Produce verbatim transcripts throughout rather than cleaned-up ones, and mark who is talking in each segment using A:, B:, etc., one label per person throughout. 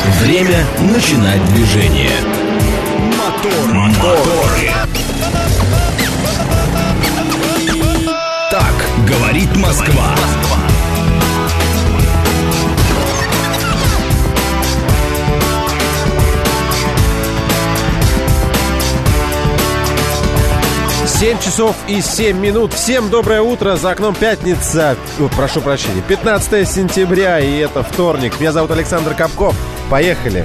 A: Время начинать движение. Мотор, моторы. Так говорит Москва.
B: семь часов и семь минут. Всем доброе утро. За окном пятница. О, прошу прощения. пятнадцатое сентября, и это вторник. Меня зовут Александр Капков. Поехали.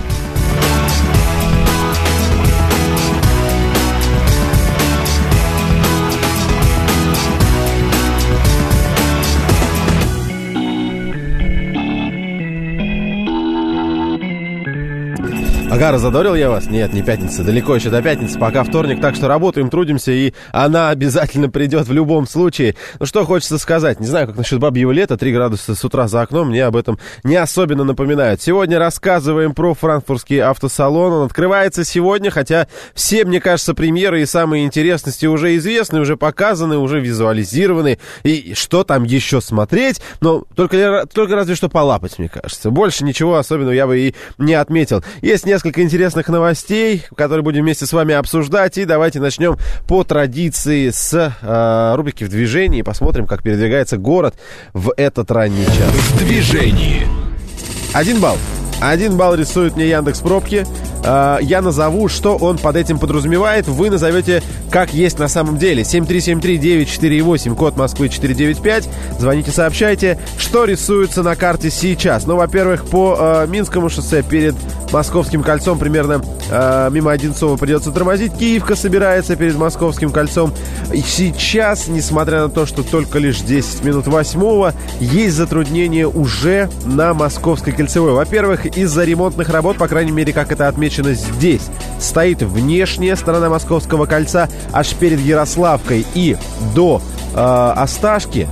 B: Ага, разодорил я вас? Нет, не пятница, далеко еще до пятницы, пока вторник, так что работаем, трудимся, и она обязательно придет в любом случае. Ну что хочется сказать, не знаю, как насчет бабьего лета, три градуса с утра за окном, мне об этом не особенно напоминают. Сегодня рассказываем про франкфуртский автосалон, он открывается сегодня, хотя все, мне кажется, премьеры и самые интересности уже известны, уже показаны, уже визуализированы, и что там еще смотреть, но только, только разве что полапать, мне кажется. Больше ничего особенного я бы и не отметил. Есть несколько Несколько интересных новостей, которые будем вместе с вами обсуждать. И давайте начнем по традиции с э, рубрики «В движении». И посмотрим, как передвигается город в этот ранний час.
A: В движении.
B: Один балл. Один балл рисует мне Яндекс.Пробки. Uh, я назову, что он под этим подразумевает. Вы назовете, как есть на самом деле. семь три семь три девять четыре восемь, код Москвы четыре девять пять. Звоните, сообщайте, что рисуется на карте сейчас. Ну, во-первых, по uh, Минскому шоссе перед Московским кольцом примерно uh, мимо Одинцова придется тормозить. Киевка собирается перед Московским кольцом. И сейчас, несмотря на то, что только лишь десять минут восьмого, есть затруднения уже на Московской кольцевой. Во-первых, из-за ремонтных работ, по крайней мере, как это отмечено здесь, стоит внешняя сторона Московского кольца аж перед Ярославкой и до э, Осташки.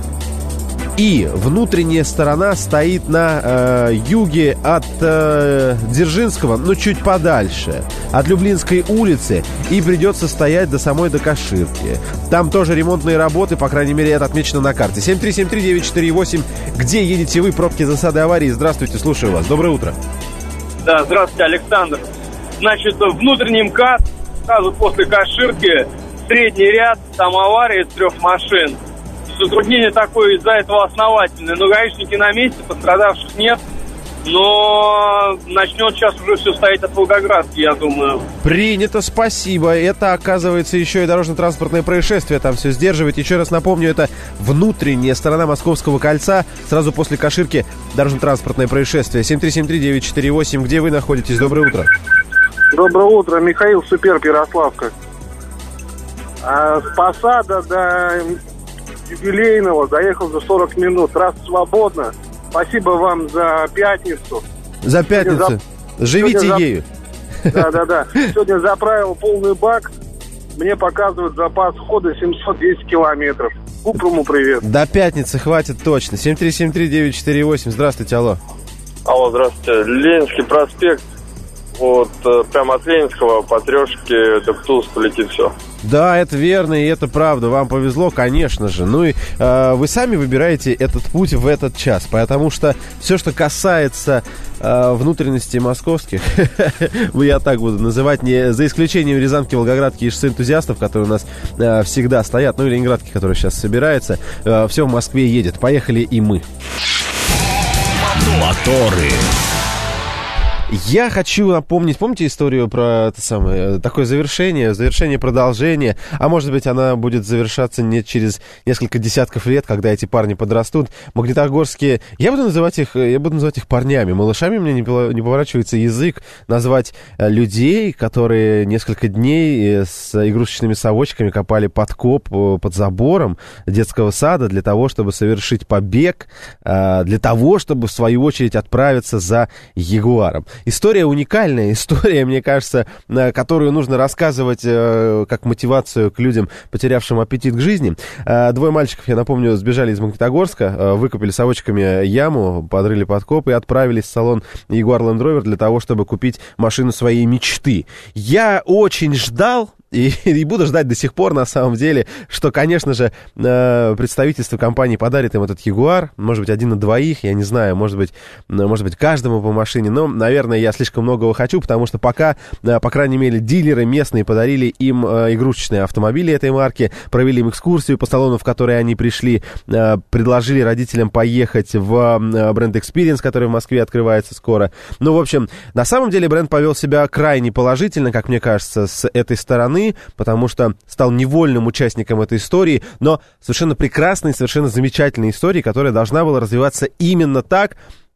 B: И внутренняя сторона стоит на э, юге от э, Дзержинского, но чуть подальше, от Люблинской улицы, и придется стоять до самой до Каширки. Там тоже ремонтные работы, по крайней мере, это отмечено на карте. семь три семь три девять четыре восемь. Где едете вы? Пробки, засады, аварии. Здравствуйте, слушаю вас. Доброе утро.
C: Да, здравствуйте, Александр. Значит, внутренний МКАД, сразу после Каширки, средний ряд, там авария из трех машин. Затруднение такое из-за этого основательное. Но гаишники на месте, пострадавших нет. Но начнет сейчас уже все стоять от Волгоградки, я думаю.
B: Принято, спасибо. Это, оказывается, еще и дорожно-транспортное происшествие там все сдерживает. Еще раз напомню, это внутренняя сторона Московского кольца. Сразу после Каширки дорожно-транспортное происшествие. семь три семь три девять четыре восемь. Где вы находитесь? Доброе утро.
D: Доброе утро, Михаил Суперб, Ярославка. А с Посада до Юбилейного доехал за сорок минут. Раз свободно. Спасибо вам за пятницу.
B: За пятницу. За... Живите Сегодня ею.
D: Да-да-да. Сегодня заправил полный бак. Мне показывают запас хода семьсот десять километров. Купруму привет.
B: До пятницы хватит точно. семь три семь три девять четыре восемь. Здравствуйте, алло.
E: Алло, здравствуйте. Ленинский проспект. Вот прямо от Ленинского по трешке до Птулска летит все.
B: Да, это верно, и это правда. Вам повезло, конечно же. Ну и э, вы сами выбираете этот путь в этот час, потому что все, что касается э, внутренности московских, я так буду называть, не за исключением Рязанки, Волгоградки и шоссе энтузиастов, которые у нас э, всегда стоят, ну и Ленинградки, которые сейчас собирается, э, все в Москве едет. Поехали и мы.
A: Моторы.
B: Я хочу напомнить, помните историю про это самое, такое завершение, завершение продолжения, а может быть она будет завершаться не через несколько десятков лет, когда эти парни подрастут. Магнитогорские, я буду называть их, я буду называть их парнями, малышами мне не, не поворачивается язык назвать людей, которые несколько дней с игрушечными совочками копали подкоп под забором детского сада для того, чтобы совершить побег, для того, чтобы в свою очередь отправиться за ягуаром. История уникальная, история, мне кажется, которую нужно рассказывать э, как мотивацию к людям, потерявшим аппетит к жизни. Э, двое мальчиков, я напомню, сбежали из Магнитогорска, э, выкопали совочками яму, подрыли подкоп и отправились в салон Jaguar Land Rover для того, чтобы купить машину своей мечты. Я очень ждал и, и буду ждать до сих пор, на самом деле, что, конечно же, э, представительство компании подарит им этот Ягуар, может быть, один на двоих, я не знаю, может быть, может быть, каждому по машине, но, наверное, я слишком многого хочу, потому что пока, э, по крайней мере, дилеры местные подарили им э, игрушечные автомобили этой марки, провели им экскурсию по салону, в который они пришли, э, предложили родителям поехать в э, бренд Experience, который в Москве открывается скоро. Ну, в общем, на самом деле бренд повел себя крайне положительно, как мне кажется, с этой стороны, потому что стал невольным участником этой истории, но совершенно прекрасной, совершенно замечательной истории, которая должна была развиваться именно так.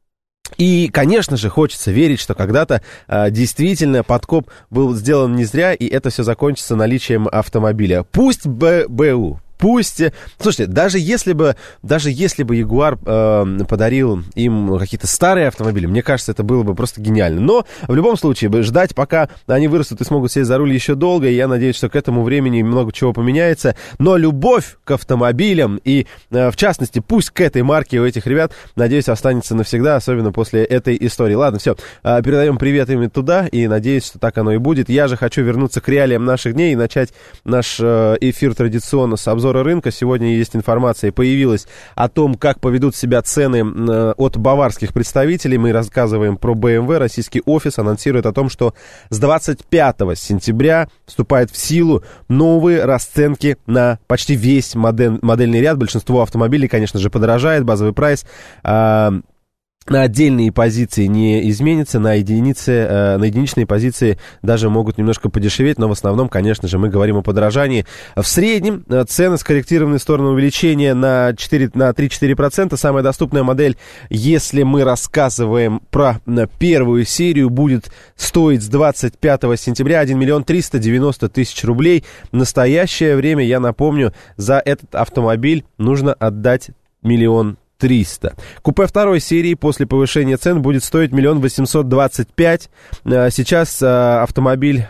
B: И, конечно же, хочется верить, что когда-то э, действительно подкоп был сделан не зря, и это все закончится наличием автомобиля. Пусть БУ. Пусть, слушайте, даже если бы, даже если бы Ягуар э, подарил им какие-то старые автомобили, мне кажется, это было бы просто гениально. Но в любом случае, ждать, пока они вырастут и смогут сесть за руль еще долго, и я надеюсь, что к этому времени много чего поменяется. Но любовь к автомобилям и, э, в частности, пусть к этой марке у этих ребят, надеюсь, останется навсегда, особенно после этой истории. Ладно, все, э, передаем привет им туда, и надеюсь, что так оно и будет. Я же хочу вернуться к реалиям наших дней и начать наш э, эфир традиционно с обзора рынка. Сегодня есть информация, появилась о том, как поведут себя цены э, от баварских представителей. Мы рассказываем про бэ эм вэ. Российский офис анонсирует о том, что с двадцать пятого сентября вступают в силу новые расценки на почти весь модель, модельный ряд. Большинство автомобилей, конечно же, подорожает. Базовый прайс э, на отдельные позиции не изменится, на единицы, э, на единичные позиции даже могут немножко подешеветь, но в основном, конечно же, мы говорим о подорожании. В среднем э, цены скорректированы в сторону увеличения на, четыре, на три-четыре процента. Самая доступная модель, если мы рассказываем про э, первую серию, будет стоить с двадцать пятого сентября один миллион триста девяносто тысяч рублей. В настоящее время, я напомню, за этот автомобиль нужно отдать миллион триста. Купе второй серии после повышения цен будет стоить миллион восемьсот двадцать пять. Сейчас автомобиль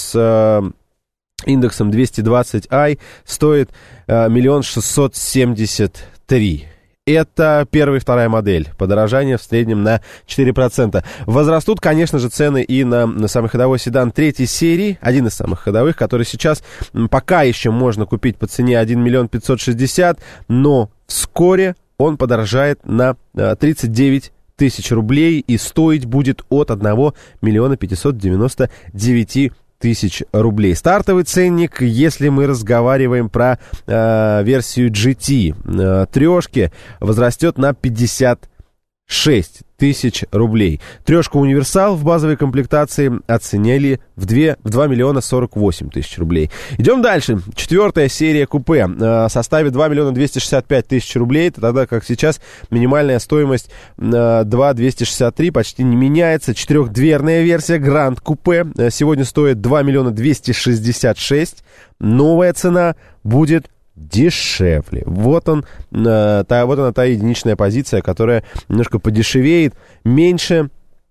B: с индексом двести двадцать ай стоит миллион шестьсот семьдесят три. Это первая и вторая модель. Подорожание в среднем на четыре процента. Возрастут, конечно же, цены и на, на самый ходовой седан третьей серии. Один из самых ходовых, который сейчас пока еще можно купить по цене один миллион пятьсот шестьдесят, но вскоре он подорожает на тридцать девять тысяч рублей и стоить будет от один миллион пятьсот девяносто девять тысяч рублей. Стартовый ценник, если мы разговариваем про э, версию джи ти э, трешки, возрастет на пятьдесят шесть тысяч рублей. Трешку универсал в базовой комплектации оценили в, два миллиона сорок восемь тысяч рублей. Идем дальше. Четвертая серия купе э, составит два миллиона двести шестьдесят пять тысяч рублей, тогда как сейчас минимальная стоимость э, два миллиона двести шестьдесят три, почти не меняется. Четырехдверная версия Гранд Купе э, сегодня стоит два миллиона двести шестьдесят шесть. Новая цена будет дешевле. Вот он, э, та, вот она та единичная позиция, которая немножко подешевеет, меньше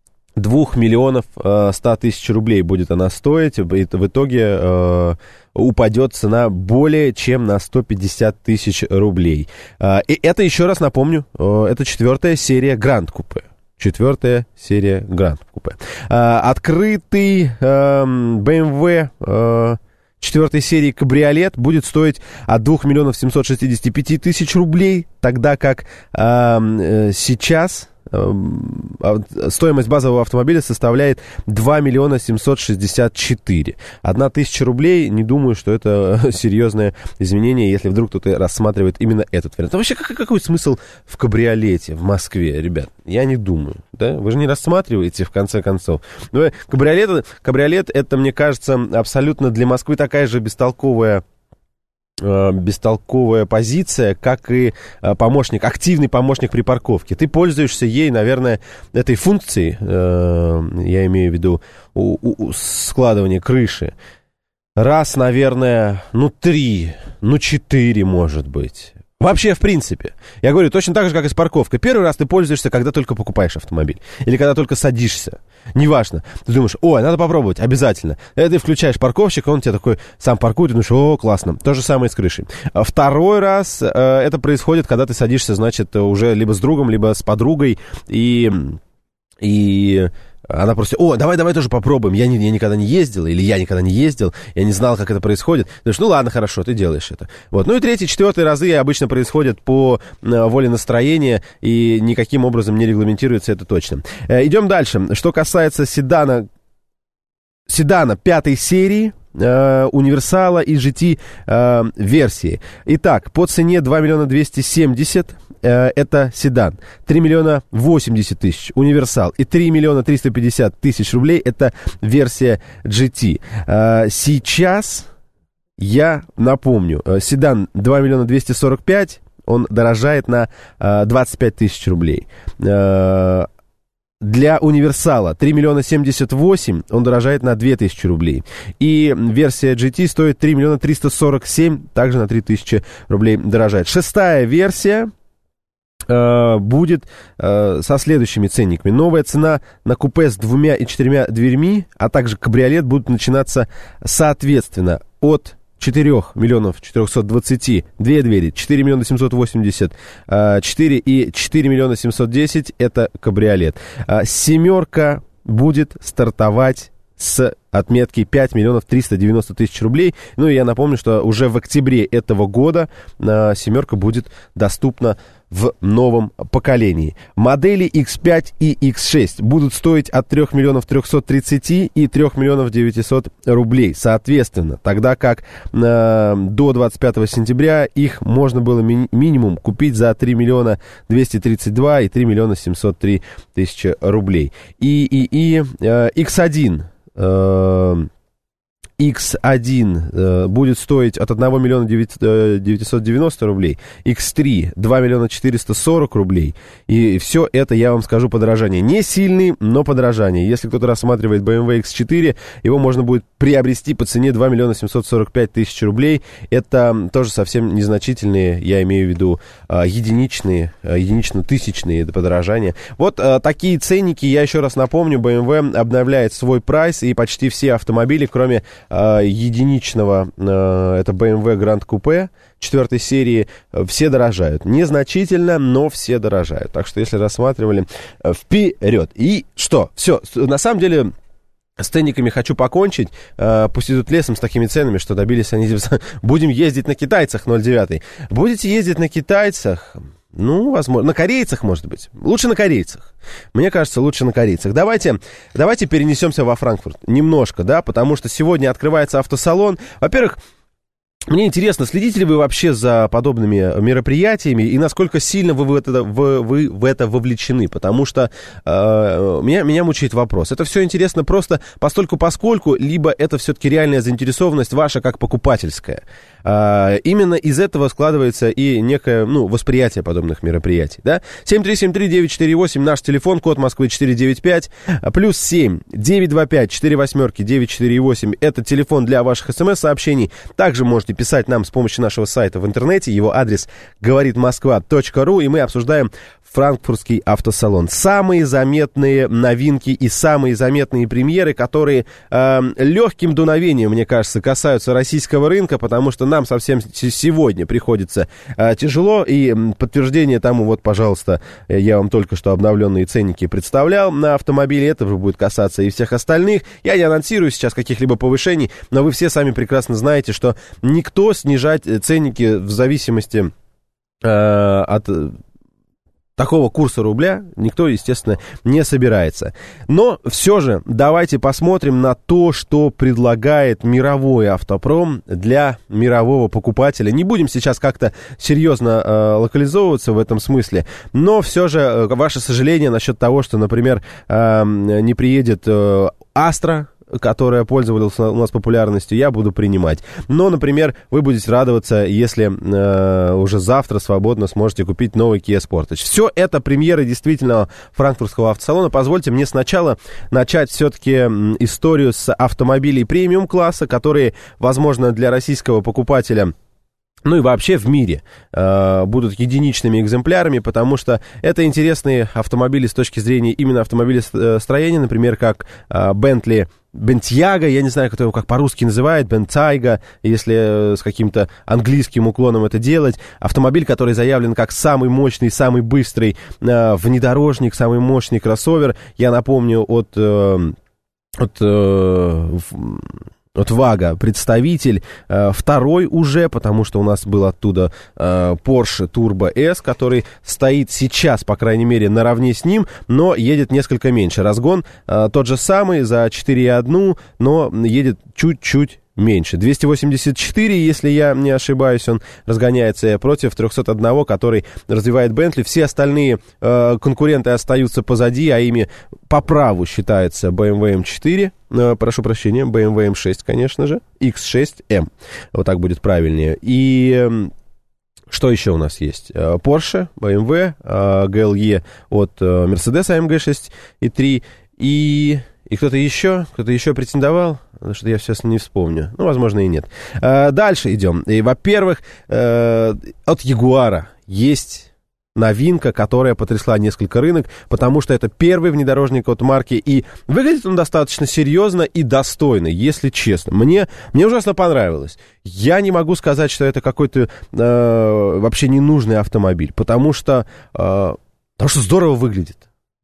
B: двух миллионов ста тысяч рублей будет она стоить. В итоге э, упадет цена более чем на сто пятьдесят тысяч рублей. Э, и это, еще раз напомню, э, это четвертая серия Гранд Купе. Четвертая серия Гранд Купе. Э, открытый э, бэ эм вэ э, четвертой серии кабриолет будет стоить от двух миллионов семьсот шестьдесят пять тысяч рублей, тогда как э, э, сейчас э, стоимость базового автомобиля составляет два миллиона семьсот шестьдесят четыре. Одна тысяча рублей, не думаю, что это серьезное изменение, если вдруг кто-то рассматривает именно этот вариант. А вообще, какой, какой смысл в кабриолете в Москве, ребят? Я не думаю, да? Вы же не рассматриваете, в конце концов. Но кабриолет, кабриолет, это, мне кажется, абсолютно для Москвы такая же бестолковая бестолковая позиция, как и помощник, активный помощник при парковке. Ты пользуешься ей, наверное, этой функцией, я имею в виду у, у, складывание крыши, раз, наверное, ну три, ну четыре, может быть. Вообще, в принципе. Я говорю, точно так же, как и с парковкой. Первый раз ты пользуешься, когда только покупаешь автомобиль. Или когда только садишься. Неважно. Ты думаешь, ой, надо попробовать, обязательно. И ты включаешь парковщик, он тебе такой сам паркует, и думаешь, о, классно. То же самое и с крышей. Второй раз э, это происходит, когда ты садишься, значит, уже либо с другом, либо с подругой, и... и Она просто, о, давай, давай тоже попробуем. Я, не, я никогда не ездил, или я никогда не ездил, я не знал, как это происходит. Ты говоришь, ну ладно, хорошо, ты делаешь это. Вот. Ну и третий, четвертый разы обычно происходят по воле настроения, и никаким образом не регламентируется это точно. Идем дальше. Что касается седана, седана пятой серии, Uh, универсала и джи ти uh, версии. Итак, по цене два миллиона двести семьдесят uh, это седан, три миллиона восемьдесят тысяч универсал и три миллиона триста пятьдесят тысяч рублей это версия джи ти. Uh, сейчас я напомню, uh, седан два миллиона двести сорок пять, он дорожает на uh, двадцать пять тысяч рублей. Uh, Для универсала три миллиона семьдесят восемь, он дорожает на две тысячи рублей. И версия джи ти стоит три миллиона триста сорок семь, также на три тысячи рублей дорожает. Шестая версия э, будет э, со следующими ценниками. Новая цена на купе с двумя и четырьмя дверьми, а также кабриолет будут начинаться соответственно от четырех миллионов четырехсот двадцати две двери, четыре миллиона семьсот восемьдесят четыре и четыре миллиона семьсот десять это кабриолет. Семерка будет стартовать с отметки пять миллионов триста девяносто тысяч рублей. Ну и я напомню, что уже в октябре этого года семерка будет доступна в новом поколении. Модели икс пять и икс шесть будут стоить от трех миллионов трехсот тридцати и трех миллионов девятисот рублей, соответственно, тогда как э, до двадцать пятого сентября их можно было ми- минимум купить за три миллиона двести тридцать два и три миллиона семьсот три тысячи рублей. И, и, и э, икс один э, икс один э, будет стоить от одного миллиона девятьсот девяносто рублей, икс три два миллиона четыреста сорок рублей. И все это, я вам скажу, подорожание. Не сильный, но подорожание. Если кто-то рассматривает бэ эм вэ икс четыре, его можно будет приобрести по цене два миллиона семьсот сорок пять тысяч рублей. Это тоже совсем незначительные, я имею в виду, э, единичные, э, единично-тысячные подорожания. Вот э, такие ценники, я еще раз напомню, бэ эм вэ обновляет свой прайс, и почти все автомобили, кроме единичного, это бэ эм вэ Grand Coupe четвертой серии, все дорожают. Незначительно, но все дорожают. Так что, если рассматривали, вперед. И что? Все. На самом деле, с ценниками хочу покончить. Пусть идут лесом с такими ценами, что добились они... Будем ездить на китайцах, ноль девять. Будете ездить на китайцах... Ну, возможно, на корейцах, может быть. Лучше на корейцах. Мне кажется, лучше на корейцах. Давайте, давайте перенесемся во Франкфурт немножко, да, потому что сегодня открывается автосалон. Во-первых, мне интересно, следите ли вы вообще за подобными мероприятиями и насколько сильно вы в это, вы, вы в это вовлечены, потому что э, меня, меня мучает вопрос. Это все интересно просто постольку-поскольку, либо это все-таки реальная заинтересованность ваша как покупательская. Э, именно из этого складывается и некое, ну, восприятие подобных мероприятий, да? семь три семь три девять четыре восемь, наш телефон, код Москвы четыре девять пять, плюс семь девять два пять четыре восемь девять четыре восемь, это телефон для ваших смс-сообщений. Также можете писать нам с помощью нашего сайта в интернете. Его адрес говорит москва точка ру, и мы обсуждаем франкфуртский автосалон. Самые заметные новинки и самые заметные премьеры, которые э, легким дуновением, мне кажется, касаются российского рынка, потому что нам совсем сегодня приходится э, тяжело, и подтверждение тому, вот, пожалуйста, я вам только что обновленные ценники представлял на автомобиле, это же будет касаться и всех остальных. Я не анонсирую сейчас каких-либо повышений, но вы все сами прекрасно знаете, что никто снижать ценники в зависимости э, от... такого курса рубля никто, естественно, не собирается. Но все же давайте посмотрим на то, что предлагает мировой автопром для мирового покупателя. Не будем сейчас как-то серьезно э, локализовываться в этом смысле, но все же э, ваше сожаление насчет того, что, например, э, не приедет э, Astra, которая пользовалась у нас популярностью, я буду принимать. Но, например, вы будете радоваться, если э, уже завтра свободно сможете купить новый Kia Sportage. Все это премьеры действительно франкфуртского автосалона. Позвольте мне сначала начать все-таки историю с автомобилей премиум-класса, которые, возможно, для российского покупателя ну и вообще в мире э, будут единичными экземплярами, потому что это интересные автомобили с точки зрения именно автомобилестроения, например, как э, Bentley Bentayga, я не знаю, кто его как по-русски называют, Bentayga, если с каким-то английским уклоном это делать. Автомобиль, который заявлен как самый мощный, самый быстрый э, внедорожник, самый мощный кроссовер. Я напомню, от... Э, от э, от ВАГа представитель, э, второй уже, потому что у нас был оттуда э, Porsche Turbo S, который стоит сейчас, по крайней мере, наравне с ним, но едет несколько меньше. Разгон э, тот же самый, за четыре и одна, но едет чуть-чуть меньше. двести восемьдесят четыре, если я не ошибаюсь, он разгоняется против триста один, который развивает Bentley. Все остальные э, конкуренты остаются позади, а ими по праву считается бэ эм вэ эм четыре, э, прошу прощения, бэ эм вэ эм шесть, конечно же, икс шесть эм, вот так будет правильнее. И... Э, что еще у нас есть? Porsche, бэ эм вэ, э, джи эл и от э, Mercedes а эм джи шесть и три и... И кто-то еще, кто-то еще претендовал, что я сейчас не вспомню. Ну, возможно, и нет. А, дальше идем. И, во-первых, э, от Jaguar есть новинка, которая потрясла несколько рынок, потому что это первый внедорожник от марки, и выглядит он достаточно серьезно и достойно, если честно. Мне, мне ужасно понравилось. Я не могу сказать, что это какой-то э, вообще ненужный автомобиль, потому что, э, потому что здорово выглядит.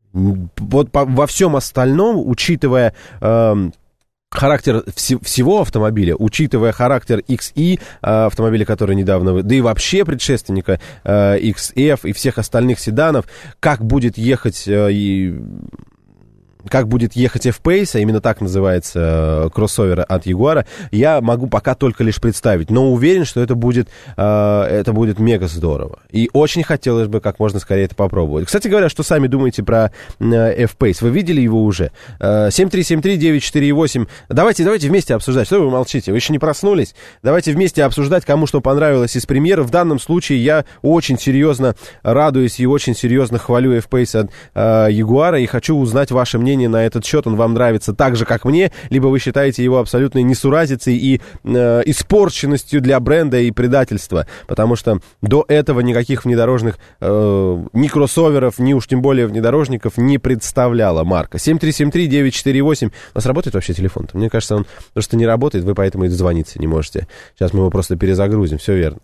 B: Вот по, во всем остальном, учитывая э, характер вс- всего автомобиля, учитывая характер икс и, э, автомобиля, который недавно... Да и вообще предшественника э, икс эф и всех остальных седанов, как будет ехать... Э, и... Как будет ехать F-Pace, а именно так называется э, кроссовер от Jaguar, я могу пока только лишь представить, но уверен, что это будет, э, это будет мега здорово. И очень хотелось бы как можно скорее это попробовать. Кстати говоря, что сами думаете про э, F-Pace? Вы видели его уже? Э, семь три семь три девять четыре восемь. Давайте, давайте вместе обсуждать. Что вы молчите? Вы еще не проснулись? Давайте вместе обсуждать, кому что понравилось из премьеры. В данном случае я очень серьезно радуюсь и очень серьезно хвалю F-Pace от э, Jaguar и хочу узнать ваше мнение на этот счет. Он вам нравится так же, как мне, либо вы считаете его абсолютной несуразицей и э, испорченностью для бренда и предательства, потому что до этого никаких внедорожных э, ни кроссоверов, ни уж тем более внедорожников не представляла марка. семь три семь три девять четыре восемь. У нас работает вообще телефон-то? Мне кажется, он просто не работает, вы поэтому и дозвониться не можете. Сейчас мы его просто перезагрузим, все верно.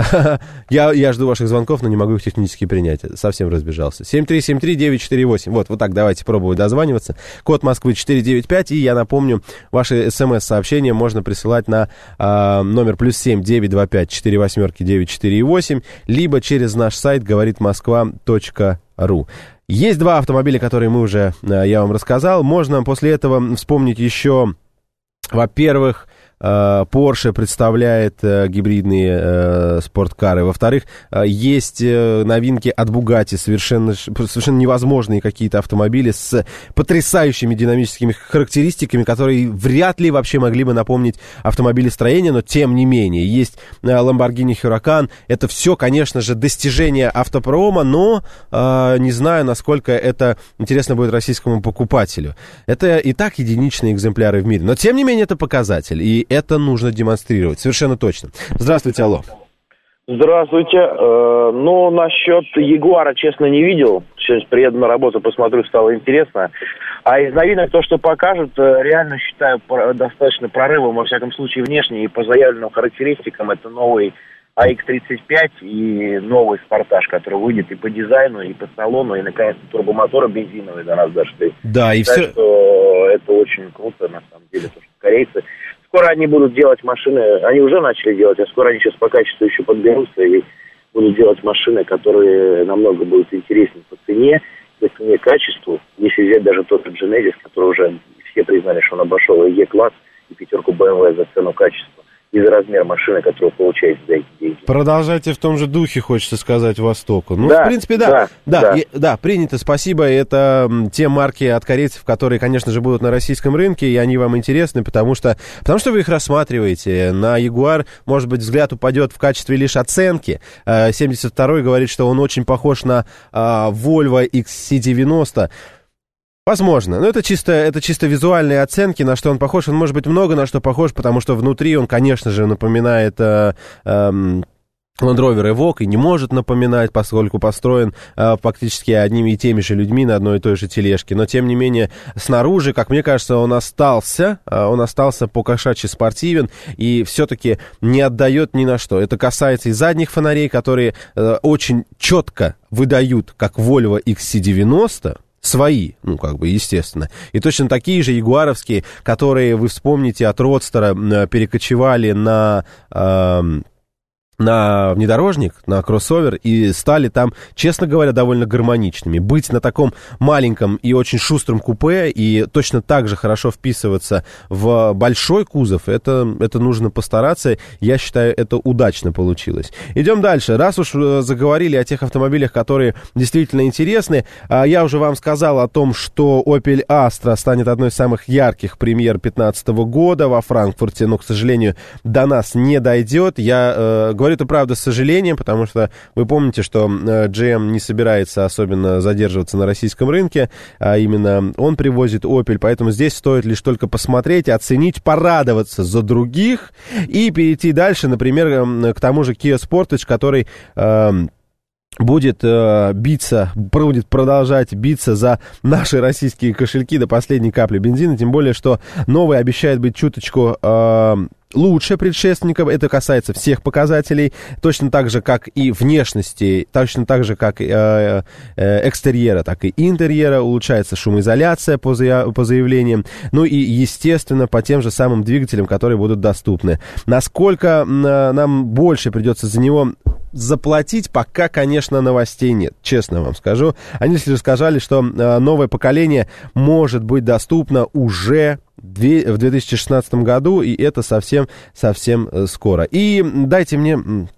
B: Я, я жду ваших звонков, но не могу их технически принять. Совсем разбежался. семь три семь три девять четыре восемь. Вот, вот так давайте пробовать дозваниваться. Код Москвы четыре девять пять. И я напомню, ваши смс-сообщения можно присылать на э, номер плюс семь девять два пять четыре восьмерки девять четыре восемь, либо через наш сайт говорит москва точка ру. Есть два автомобиля, которые мы уже, э, я вам рассказал. Можно после этого вспомнить еще, во-первых, Porsche представляет э, гибридные э, спорткары. Во-вторых, э, есть э, новинки от Bugatti, совершенно, совершенно невозможные какие-то автомобили с потрясающими динамическими характеристиками, которые вряд ли вообще могли бы напомнить автомобилестроение, но тем не менее. Есть э, Lamborghini Huracan. Это все, конечно же, достижение автопрома, но э, не знаю, насколько это интересно будет российскому покупателю. Это и так единичные экземпляры в мире, но тем не менее это показатель. И это нужно демонстрировать, совершенно точно. Здравствуйте, алло.
F: Здравствуйте. Э, ну, насчет Ягуара, честно, не видел. Сейчас приеду на работу, посмотрю, стало интересно. А из новинок то, что покажут, реально считаю достаточно прорывом, во всяком случае, внешне. И по заявленным характеристикам это новый а икс тридцать пять и новый Спартаж, который выйдет и по дизайну, и по салону, и, наконец, турбомоторы бензиновые до нас дошли.
B: Да, и
F: так
B: все...
F: что это очень круто, на самом деле, то, что корейцы... Скоро они будут делать машины, они уже начали делать, а скоро они сейчас по качеству еще подберутся и будут делать машины, которые намного будут интереснее по цене, по цене качеству. Если взять даже тот же Genesis, который уже все признали, что он обошел и Е-класс, и пятерку бэ эм вэ за цену качества, и за размер машины, которую получаете за эти деньги.
B: Продолжайте в том же духе, хочется сказать, Востоку. Ну,
F: да,
B: в принципе, да.
F: Да,
B: да,
F: да.
B: И, да, принято, спасибо. Это м, те марки от корейцев, которые, конечно же, будут на российском рынке, и они вам интересны, потому что, потому что вы их рассматриваете. На Jaguar, может быть, взгляд упадет в качестве лишь оценки. семьдесят второй говорит, что он очень похож на а, Volvo икс си девяносто. Возможно, но это чисто, это чисто визуальные оценки, на что он похож. Он может быть много на что похож, потому что внутри он, конечно же, напоминает э, э, Land Rover Evoque и не может напоминать, поскольку построен э, фактически одними и теми же людьми на одной и той же тележке. Но, тем не менее, снаружи, как мне кажется, он остался, э, он остался по-кошачьи спортивен и все-таки не отдает ни на что. Это касается и задних фонарей, которые э, очень четко выдают, как Volvo икс си девяносто, свои, ну, как бы, естественно. И точно такие же ягуаровские, которые, вы вспомните, от Родстера э, перекочевали на... Э, на внедорожник, на кроссовер, и стали там, честно говоря, довольно гармоничными. Быть на таком маленьком и очень шустром купе и точно так же хорошо вписываться в большой кузов, это, это нужно постараться. Я считаю, это удачно получилось. Идем дальше. Раз уж заговорили о тех автомобилях, которые действительно интересны, я уже вам сказал о том, что Opel Astra станет одной из самых ярких премьер две тысячи пятнадцатого года во Франкфурте, но, к сожалению, до нас не дойдет. Я э, говорю это, правда, с сожалением, потому что вы помните, что джи эм не собирается особенно задерживаться на российском рынке, а именно он привозит Opel, поэтому здесь стоит лишь только посмотреть, оценить, порадоваться за других и перейти дальше, например, к тому же Kia Sportage, который... Э, будет э, биться, будет продолжать биться за наши российские кошельки до последней капли бензина, тем более, что новый обещает быть чуточку э, лучше предшественников. Это касается всех показателей, точно так же, как и внешности, точно так же, как и э, э, экстерьера, так и интерьера. Улучшается шумоизоляция по, зая- по заявлениям, ну и, естественно, по тем же самым двигателям, которые будут доступны. Насколько э, нам больше придется за него заплатить, пока, конечно, новостей нет, честно вам скажу. Они лишь сказали, что э, новое поколение может быть доступно уже в две тысячи шестнадцатом году, и это совсем-совсем э, скоро. И дайте мне...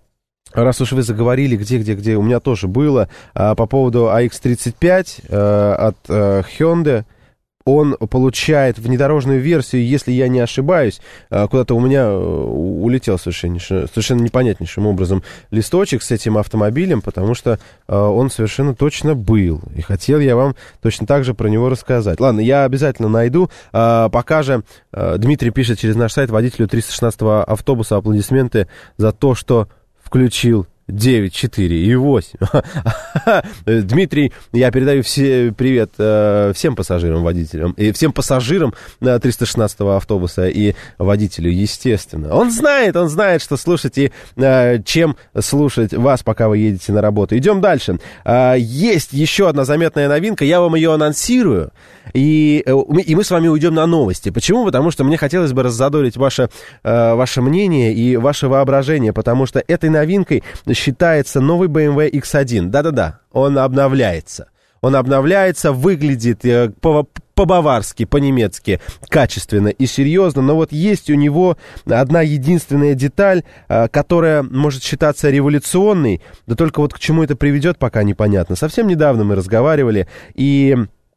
B: Раз уж вы заговорили, где-где-где, у меня тоже было, э, по поводу а икс тридцать пять э, от э, Hyundai. Он получает внедорожную версию, если я не ошибаюсь, куда-то у меня улетел совершенно, совершенно непонятнейшим образом листочек с этим автомобилем, потому что он совершенно точно был. И хотел я вам точно так же про него рассказать. Ладно, я обязательно найду. Пока же Дмитрий пишет через наш сайт: водителю триста шестнадцатого автобуса аплодисменты за то, что включил девять, четыре и восемь. Дмитрий, я передаю все, привет э, всем пассажирам, водителям, и всем пассажирам э, триста шестнадцатого автобуса и водителю, естественно. Он знает, он знает, что слушать и э, чем слушать вас, пока вы едете на работу. Идем дальше. Э, есть еще одна заметная новинка, я вам ее анонсирую, и, э, и мы с вами уйдем на новости. Почему? Потому что мне хотелось бы раззадорить ваше, э, ваше мнение и ваше воображение, потому что этой новинкой считается новый бэ эм вэ икс один. Да-да-да, он обновляется. Он обновляется, выглядит э, по- по-баварски, по-немецки качественно и серьезно, но вот есть у него одна единственная деталь, э, которая может считаться революционной, да только вот к чему это приведет, пока непонятно. Совсем недавно мы разговаривали, и...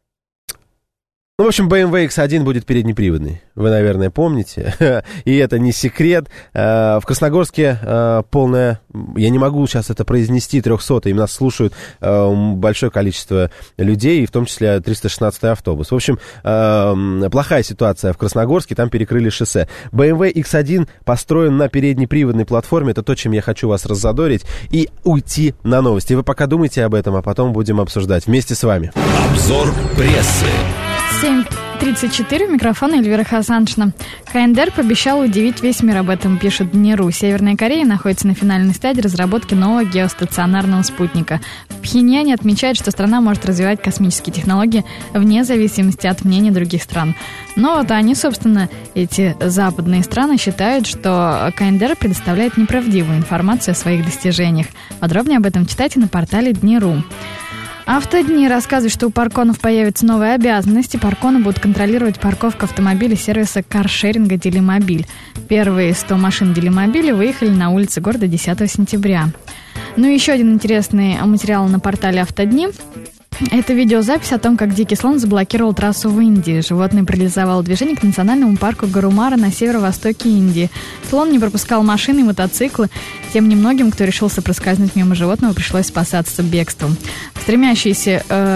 B: Ну, в общем, бэ эм вэ икс один будет переднеприводный, вы, наверное, помните, и это не секрет. В Красногорске полная, я не могу сейчас это произнести, трехсотый, нас слушают большое количество людей, и в том числе триста шестнадцатый автобус. В общем, плохая ситуация в Красногорске, там перекрыли шоссе. бэ эм вэ икс один построен на переднеприводной платформе, это то, чем я хочу вас раззадорить, и уйти на новости. Вы пока думайте об этом, а потом будем обсуждать вместе с вами.
A: Обзор прессы.
G: семь тридцать четыре, микрофон Эльвира Хасаншина. КНДР пообещал удивить весь мир, об этом пишет ДНИРУ. Северная Корея находится на финальной стадии разработки нового геостационарного спутника. В Пхеньяне отмечают, что страна может развивать космические технологии вне зависимости от мнений других стран. Но вот они, собственно, эти западные страны считают, что КНДР предоставляет неправдивую информацию о своих достижениях. Подробнее об этом читайте на портале ДНИРУ. Автодни рассказывают, что у парконов появятся новые обязанности. Парконы будут контролировать парковку автомобилей сервиса каршеринга «Делимобиль». Первые сто машин «Делимобиля» выехали на улицы города десятого сентября. Ну и еще один интересный материал на портале «Автодни». Это видеозапись о том, как дикий слон заблокировал трассу в Индии. Животное парализовало движение к национальному парку Гарумара на северо-востоке Индии. Слон не пропускал машины и мотоциклы. Тем немногим, кто решился проскользнуть мимо животного, пришлось спасаться бегством. Стремящиеся э,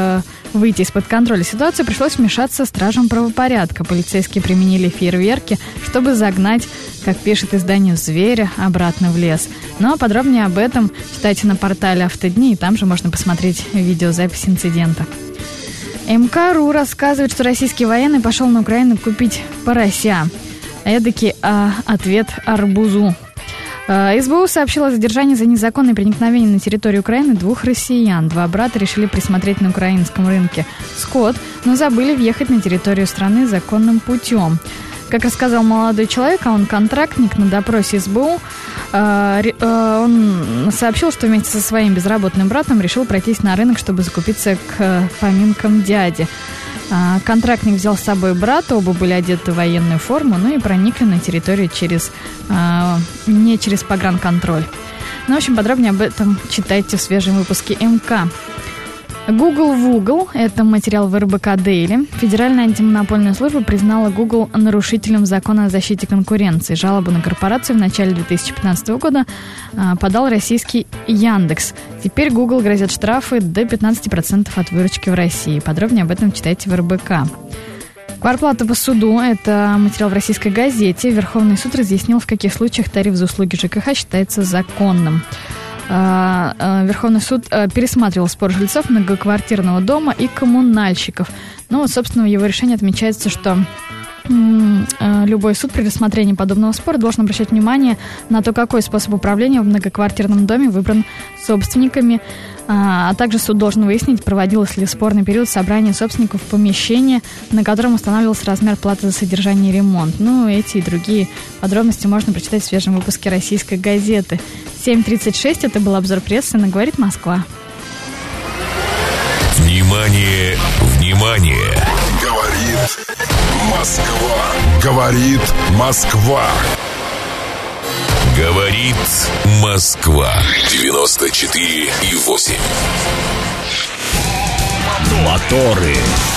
G: выйти из-под контроля ситуации, пришлось вмешаться стражам правопорядка. Полицейские применили фейерверки, чтобы загнать, как пишет издание «Зверя», обратно в лес. Но подробнее об этом читайте на портале «Автодни», и там же можно посмотреть видеозапись инцидента. эм ка точка ру рассказывает, что российский военный пошел на Украину купить порося. Эдакий а, ответ арбузу. эс бэ у сообщила о задержании за незаконное проникновение на территорию Украины двух россиян. Два брата решили присмотреть на украинском рынке скот, но забыли въехать на территорию страны законным путем. Как рассказал молодой человек, а он контрактник, на допросе эс бэ у, э, э, он сообщил, что вместе со своим безработным братом решил пройтись на рынок, чтобы закупиться к поминкам дяди. Э, контрактник взял с собой брата, оба были одеты в военную форму, ну и проникли на территорию через, э, не через погранконтроль. Ну, в общем, подробнее об этом читайте в свежем выпуске эм ка. Google в угол. Это материал в эр бэ ка Daily. Федеральная антимонопольная служба признала Google нарушителем закона о защите конкуренции. Жалобу на корпорацию в начале две тысячи пятнадцатого года а, подал российский Яндекс. Теперь Google грозят штрафы до пятнадцать процентов от выручки в России. Подробнее об этом читайте в эр бэ ка. Квартплата по суду. Это материал в российской газете. Верховный суд разъяснил, в каких случаях тариф за услуги ЖКХ считается законным. Верховный суд пересматривал спор жильцов многоквартирного дома и коммунальщиков. Ну вот, собственно, в его решении отмечается, что любой суд при рассмотрении подобного спора должен обращать внимание на то, какой способ управления в многоквартирном доме выбран собственниками, а также суд должен выяснить, проводилось ли в спорный период собрание собственников помещения, на котором устанавливался размер платы за содержание и ремонт. Ну, эти и другие подробности можно прочитать в свежем выпуске «Российской газеты». семь тридцать шесть, это был обзор прессы на «Говорит Москва».
A: Внимание, внимание!
H: Говорит Москва. Говорит Москва.
A: Говорит Москва. девяносто четыре и восемь. Моторы.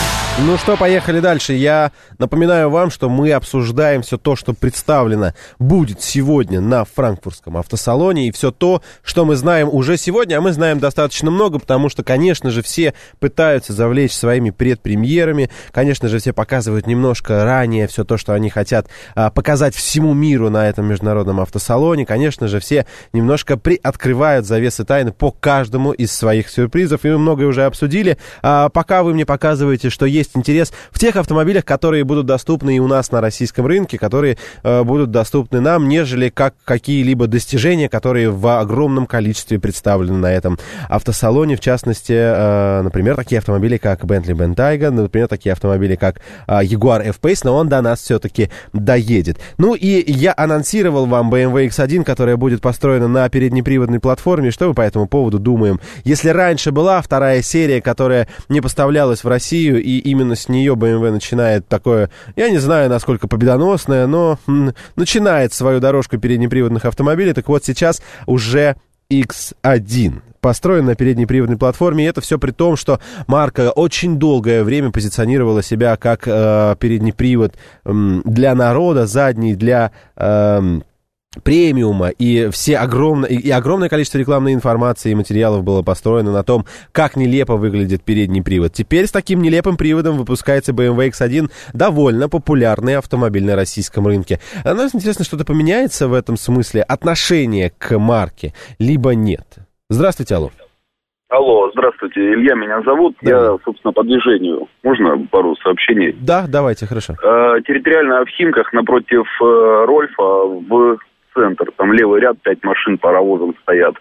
B: Ну что, поехали дальше. Я напоминаю вам, что мы обсуждаем все то, что представлено будет сегодня на франкфуртском автосалоне, и все то, что мы знаем уже сегодня, а мы знаем достаточно много, потому что, конечно же, все пытаются завлечь своими предпремьерами, конечно же, все показывают немножко ранее все то, что они хотят а, показать всему миру на этом международном автосалоне, конечно же, все немножко приоткрывают завесы тайны по каждому из своих сюрпризов, и мы многое уже обсудили. А, пока вы мне показываете, что есть есть интерес в тех автомобилях, которые будут доступны и у нас на российском рынке, которые э, будут доступны нам, нежели как какие-либо достижения, которые в огромном количестве представлены на этом автосалоне. В частности, э, например, такие автомобили, как Bentley Bentayga, например, такие автомобили, как э, Jaguar F-Pace, но он до нас все-таки доедет. Ну и я анонсировал вам бэ эм вэ икс один, которая будет построена на переднеприводной платформе. Что мы по этому поводу думаем? Если раньше была вторая серия, которая не поставлялась в Россию, и именно с нее бэ эм вэ начинает такое, я не знаю, насколько победоносное, но м, начинает свою дорожку переднеприводных автомобилей. Так вот, сейчас уже икс один построен на переднеприводной платформе, и это все при том, что марка очень долгое время позиционировала себя как э, передний привод э, для народа, задний для... Э, премиума, и все огромное, и огромное количество рекламной информации и материалов было построено на том, как нелепо выглядит передний привод. Теперь с таким нелепым приводом выпускается бэ эм вэ икс один, довольно популярный автомобиль на российском рынке. А нам интересно, что-то поменяется в этом смысле, отношение к марке, либо нет. Здравствуйте, алло.
I: Алло, здравствуйте, Илья меня зовут, да. Я, собственно, по движению. Можно пару сообщений?
B: Да, давайте, хорошо.
I: Э, территориально в Химках напротив э, Рольфа в центр, там левый ряд, пять машин паровозом стоят.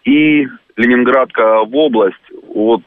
I: И Ленинградка в область, вот,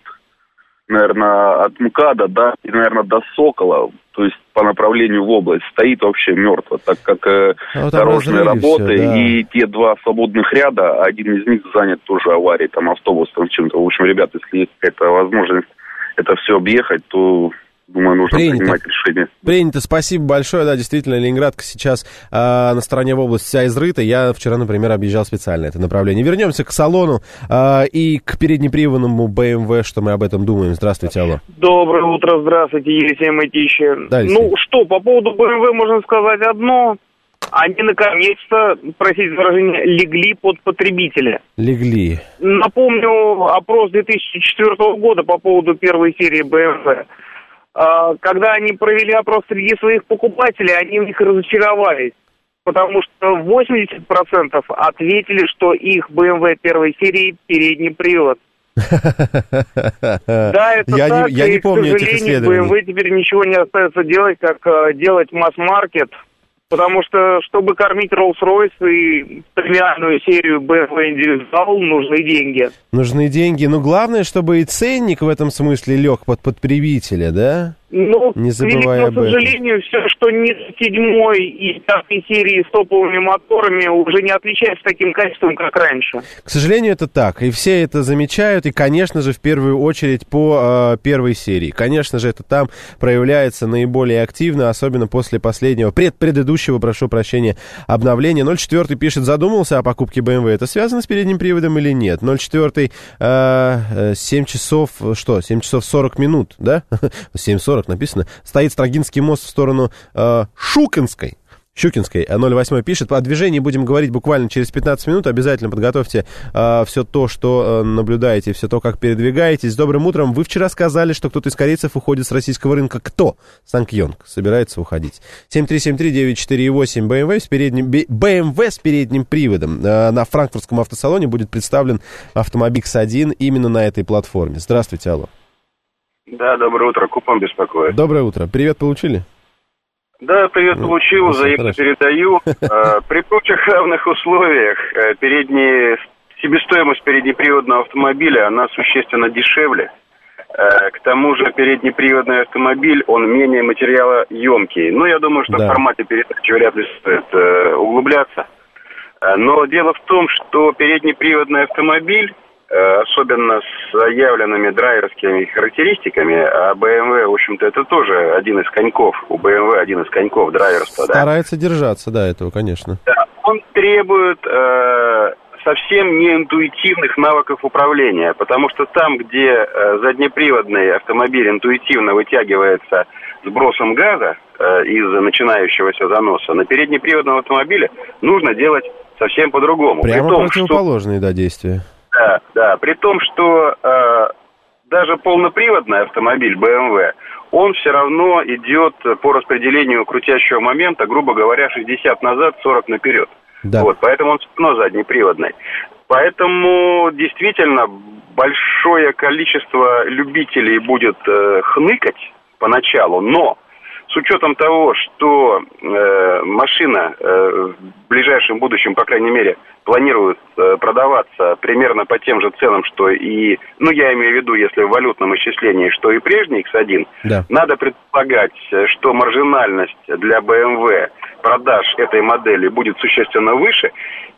I: наверное, от МКАДа, да, и, наверное, до Сокола, то есть по направлению в область, стоит вообще мертво, так как э, а вот дорожные работы все, да. И те два свободных ряда, один из них занят тоже аварией, там автобус там чем-то. В общем, ребята, если есть какая-то возможность это все объехать, то... Думаю, нужно Принято. принимать решение.
B: Принято, спасибо большое. Да, действительно, Ленинградка сейчас э, на стороне в области вся изрыта. Я вчера, например, объезжал специально это направление. Вернемся к салону э, и к переднеприводному бэ эм вэ, что мы об этом думаем. Здравствуйте, алло.
J: Доброе утро, здравствуйте, Елисей Мытищев. Да, ну что, по поводу бэ эм вэ можно сказать одно. они наконец-то, простите за выражение, легли под потребителя.
B: Легли.
J: Напомню опрос две тысячи четвёртого года по поводу первой серии бэ эм вэ. Когда они провели опрос среди своих покупателей, они в них разочаровались. Потому что восемьдесят процентов ответили, что их бэ эм вэ первой серии передний привод. Да, это
B: я
J: так,
B: не, я
J: и,
B: не помню
J: к сожалению,
B: этих
J: бэ эм вэ теперь ничего не остается делать, как э, делать масс-маркет, потому что, чтобы кормить Rolls-Royce и премиальную серию бэ эм вэ Индивидуал, нужны деньги.
B: Нужны деньги, но главное, чтобы и ценник в этом смысле лег под потребителя, да?
J: Ну,
B: не забывая об
J: к сожалению, все, что не седьмой и пятой серии с топовыми моторами, уже не отличается таким качеством, как раньше.
B: К сожалению, это так. И все это замечают. И, конечно же, в первую очередь по э, первой серии. Конечно же, это там проявляется наиболее активно, особенно после последнего, пред предыдущего, прошу прощения, обновления. ноль четыре пишет, задумался о покупке бэ эм вэ. Это связано с передним приводом или нет? ноль четыре, э, семь часов, что, семь часов сорок минут, да? семь сорок написано. Стоит Строгинский мост в сторону э, Шукинской. Щукинской. ноль восемь пишет. О движении будем говорить буквально через пятнадцать минут. Обязательно подготовьте э, все то, что э, наблюдаете, все то, как передвигаетесь. С добрым утром. Вы вчера сказали, что кто-то из корейцев уходит с российского рынка. Кто? Санкьонг собирается уходить. семь три семь три девять четыре восемь бэ эм вэ с передним, бэ эм вэ с передним приводом. Э, на франкфуртском автосалоне будет представлен автомобиль икс один именно на этой платформе. Здравствуйте, алло.
K: Да, доброе утро, Купон беспокоит.
B: Доброе утро. Привет получили?
K: Да, привет получил, взаимно передаю. При прочих равных условиях передний, себестоимость переднеприводного автомобиля, она существенно дешевле. К тому же переднеприводный автомобиль, он менее материалоемкий. Ну, я думаю, что да. В формате передачи вряд ли стоит углубляться. Но дело в том, что переднеприводный автомобиль, особенно с заявленными драйверскими характеристиками, а бэ эм вэ, в общем-то, это тоже один из коньков, у бэ эм вэ один из коньков драйверства, да.
B: Старается держаться, да, этого, конечно.
K: Да, он требует э, совсем неинтуитивных навыков управления, потому что там, где э, заднеприводный автомобиль интуитивно вытягивается сбросом газа э, из начинающегося заноса, на переднеприводном автомобиле нужно делать совсем по-другому.
B: Прямо
K: При том,
B: противоположные, что... да, действия.
K: Да, да, при том, что э, даже полноприводный автомобиль бэ эм вэ, он все равно идет по распределению крутящего момента, грубо говоря, шестьдесят назад, сорок наперед. Да. Вот, поэтому он все равно заднеприводный. Поэтому действительно большое количество любителей будет э, хныкать поначалу, но с учетом того, что э, машина э, в ближайшем будущем, по крайней мере, планирует э, продаваться примерно по тем же ценам, что и, ну, я имею в виду, если в валютном исчислении, что и прежний икс один, да. Надо предполагать, что маржинальность для бэ эм вэ продаж этой модели будет существенно выше,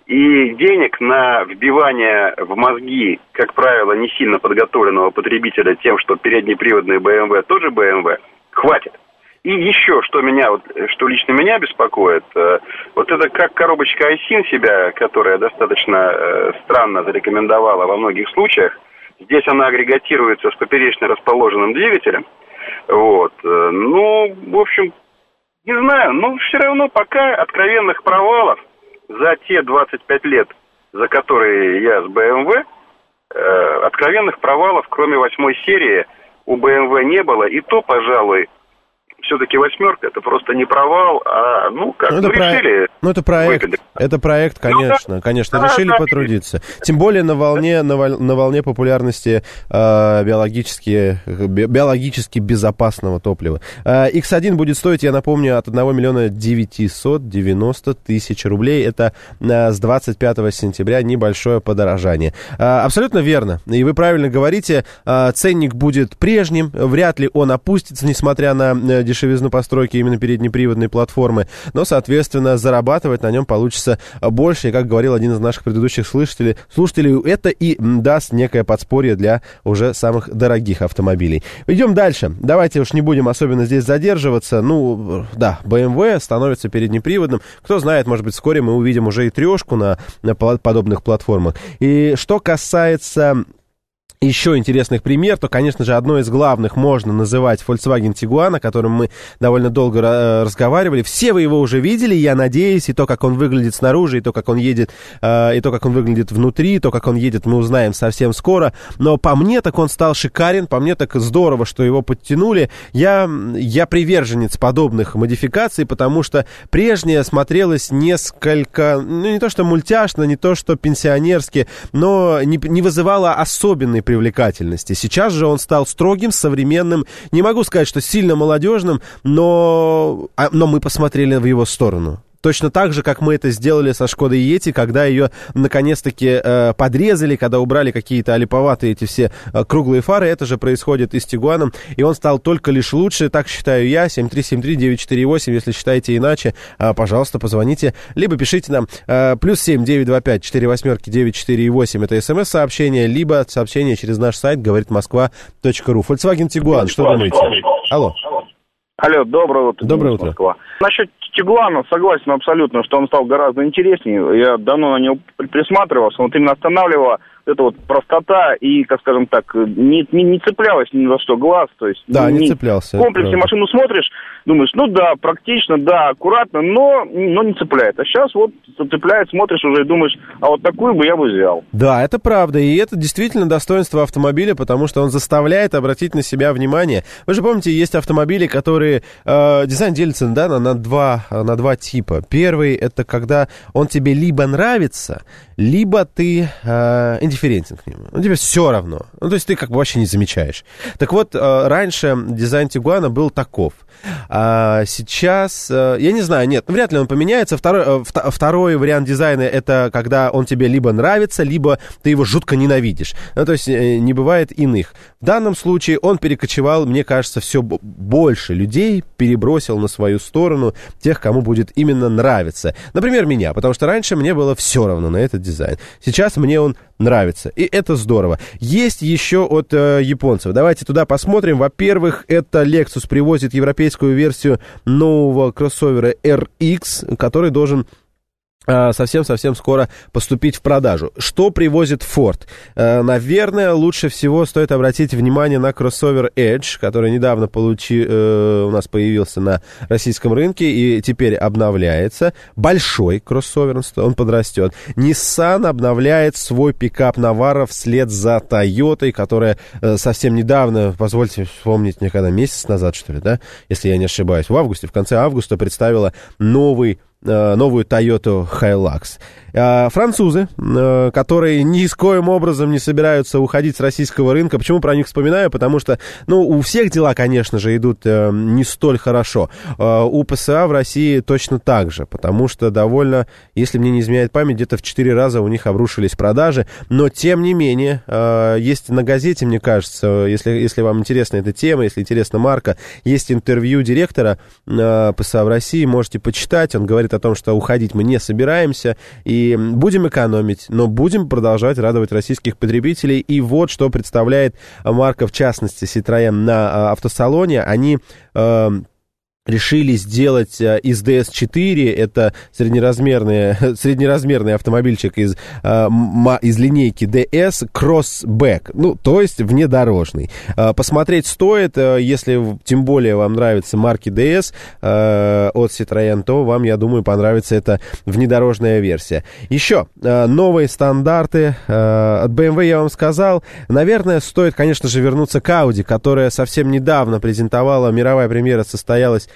K: и денег на вбивание в мозги, как правило, не сильно подготовленного потребителя тем, что переднеприводный бэ эм вэ тоже бэ эм вэ, хватит. И еще, что меня, вот, что лично меня беспокоит, э, вот это как коробочка айсин себя, которая достаточно э, странно зарекомендовала во многих случаях. Здесь она агрегатируется с поперечно расположенным двигателем. Вот. Э, ну, в общем, не знаю, но все равно пока откровенных провалов за те двадцать пять лет, за которые я с бэ эм вэ, э, откровенных провалов, кроме восьмой серии, у бэ эм вэ не было. И то, пожалуй, все-таки восьмерка, это просто не провал, а, ну, как, ну, ну решили...
B: Ну, это проект, выгодно. Это проект, конечно, ну, да, конечно, да, решили да, потрудиться. Тем более на волне, на, на волне популярности э, биологически, би, биологически безопасного топлива. Э, икс один будет стоить, я напомню, от одного миллиона девятьсот девяносто тысяч рублей. Это э, с двадцать пятого сентября небольшое подорожание. Э, абсолютно верно, и вы правильно говорите, э, ценник будет прежним, вряд ли он опустится, несмотря на э, дешевизну постройки именно переднеприводной платформы, но, соответственно, зарабатывать на нем получится больше, и, как говорил один из наших предыдущих слушателей, слушателей, это и даст некое подспорье для уже самых дорогих автомобилей. Идем дальше. Давайте уж не будем особенно здесь задерживаться. Ну, да, бэ эм вэ становится переднеприводным. Кто знает, может быть, вскоре мы увидим уже и трешку на, на подобных платформах. И что касается еще интересных пример, то, конечно же, одно из главных можно называть Volkswagen Tiguan, о котором мы довольно долго э, разговаривали. Все вы его уже видели, я надеюсь, и то, как он выглядит снаружи, и то, как он едет, э, и то, как он выглядит внутри, то, как он едет, мы узнаем совсем скоро. Но по мне так он стал шикарен, по мне так здорово, что его подтянули. Я, я приверженец подобных модификаций, потому что прежнее смотрелось несколько, ну, не то что мультяшно, не то что пенсионерски, но не, не вызывало особенной привлекательности. Сейчас же он стал строгим, современным, не могу сказать, что сильно молодежным, но, но мы посмотрели в его сторону. Точно так же, как мы это сделали со Шкодой Йети, когда ее наконец-таки э, подрезали, когда убрали какие-то олиповатые эти все э, круглые фары. Это же происходит и с Тигуаном, и он стал только лишь лучше, так считаю я. семь три семь три девять четыре восемь, если считаете иначе, э, пожалуйста, позвоните, либо пишите нам э, плюс семь девять два пять четыре восьмерки девять четыре восемь, это смс-сообщение, либо сообщение через наш сайт говорит москва точка ру. Volkswagen Tiguan, что думаете? Алло.
F: Алло, доброе утро.
B: Доброе утро.
F: Москва. Насчет Тигуана согласен абсолютно, что он стал гораздо интереснее. Я давно на него присматривался, вот именно останавливала эта вот простота и, как скажем так, не, не, не цеплялась ни за что глаз. То есть
B: да, не,
F: не
B: цеплялся.
F: В комплексе машину смотришь, думаешь, ну да, практично, да, аккуратно, но, но не цепляет. А сейчас вот цепляет, смотришь уже и думаешь, а вот такую бы я бы взял.
B: Да, это правда, и это действительно достоинство автомобиля, потому что он заставляет обратить на себя внимание. Вы же помните, есть автомобили, которые... Э, дизайн делится, да, на, на, два, на два типа. Первый — это когда он тебе либо нравится, либо ты э, индифферентен к нему. Ну, тебе все равно. Ну, то есть ты как бы вообще не замечаешь. Так вот, э, раньше дизайн Тигуана был таков. А сейчас, э, я не знаю, нет, вряд ли он поменяется. Второй, э, вт- второй вариант дизайна — это когда он тебе либо нравится, либо ты его жутко ненавидишь. Ну, то есть э, не бывает иных. В данном случае он перекочевал, мне кажется, все б- больше людей перебросил на свою сторону тех, кому будет именно нравиться. Например, меня, потому что раньше мне было все равно на этот дизайн. Сейчас мне он нравится, и это здорово. Есть еще от э, японцев. Давайте туда посмотрим. Во-первых, это Lexus привозит европейскую версию нового кроссовера эр икс, который должен совсем-совсем скоро поступить в продажу. Что привозит Ford? Наверное, лучше всего стоит обратить внимание на кроссовер Edge, который недавно получи, у нас появился на российском рынке и теперь обновляется. Большой кроссовер, он подрастет. Nissan обновляет свой пикап Navara вслед за Toyota, которая совсем недавно, позвольте вспомнить, мне когда, месяц назад, что ли, да, если я не ошибаюсь, в августе, в конце августа представила новый новую Toyota Hilux. Французы, которые ни с коим образом не собираются уходить с российского рынка. Почему про них вспоминаю? Потому что, ну, у всех дела, конечно же, идут не столь хорошо. У ПСА в России точно так же, потому что довольно, если мне не изменяет память, где-то в четыре раза у них обрушились продажи. Но, тем не менее, есть на газете, мне кажется, если, если вам интересна эта тема, если интересна марка, есть интервью директора ПСА в России, можете почитать. Он говорит о том, что уходить мы не собираемся, и будем экономить, но будем продолжать радовать российских потребителей. И вот что представляет марка, в частности, Citroën на автосалоне. Они... Э, решили сделать из ди эс четыре, это среднеразмерный, среднеразмерный автомобильчик из, из линейки ди эс, кроссбэк, ну, то есть внедорожный. Посмотреть стоит, если тем более вам нравятся марки ди эс от Citroën, то вам, я думаю, понравится эта внедорожная версия. Еще новые стандарты от бэ эм вэ я вам сказал. Наверное, стоит, конечно же, вернуться к Audi, которая совсем недавно презентовала, мировая премьера состоялась.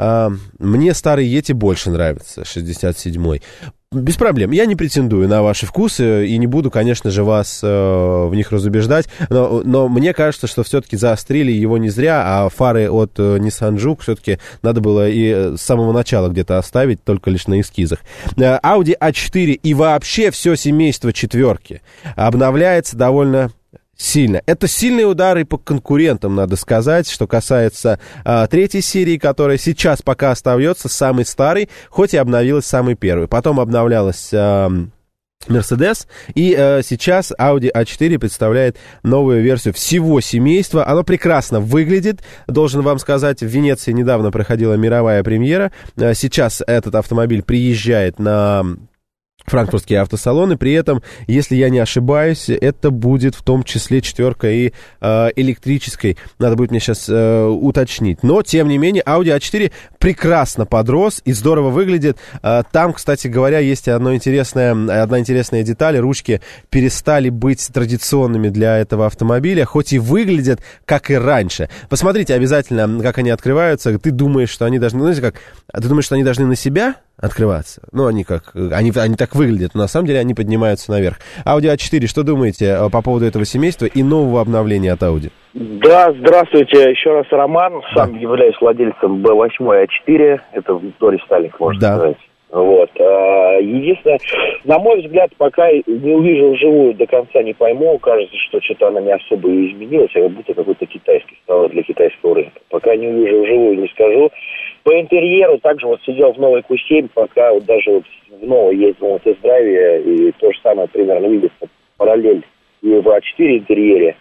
B: Мне старый Yeti больше нравится, шестьдесят седьмой. Без проблем, я не претендую на ваши вкусы и не буду, конечно же, вас э, в них разубеждать, но, но мне кажется, что все-таки заострили его не зря, а фары от э, Nissan Juke все-таки надо было и с самого начала где-то оставить, только лишь на эскизах. Э, Audi а четыре и вообще все семейство четверки обновляется довольно... сильно. Это сильные удары по конкурентам, надо сказать, что касается а, третьей серии, которая сейчас пока остается самой старой, хоть и обновилась самой первой. Потом обновлялась а, Mercedes, и а, сейчас Audi а четыре представляет новую версию всего семейства. Оно прекрасно выглядит, должен вам сказать, в Венеции недавно проходила мировая премьера. А, сейчас этот автомобиль приезжает на... франкфуртские автосалоны. При этом, если я не ошибаюсь, это будет в том числе четверка и э, электрической. Надо будет мне сейчас э, уточнить. Но, тем не менее, Audi а четыре прекрасно подрос и здорово выглядит. Э, там, кстати говоря, есть одно интересное, одна интересная деталь. Ручки перестали быть традиционными для этого автомобиля, хоть и выглядят как и раньше. Посмотрите обязательно, как они открываются. Ты думаешь, что они должны... Ну, знаете как? Ты думаешь, что они должны на себя открываться? Ну, они как... Они, они так выглядят, но на самом деле они поднимаются наверх. Audi а четыре, что думаете по поводу этого семейства и нового обновления от Audi?
F: Да, здравствуйте. Еще раз Роман. Сам да. являюсь владельцем бэ восемь а четыре. Это Дорис Сталинг, можно да. сказать. Вот. Единственное, на мой взгляд, пока не увижу вживую, до конца не пойму. Кажется, что что-то она не особо и изменилась, а как будто какой-то китайский стала для китайского рынка. Пока не увижу вживую, не скажу. По интерьеру также вот сидел в новой кью семь, пока вот даже вот в новой ездил на тест-драйве, и то же самое примерно видится параллель и в а четыре интерьере.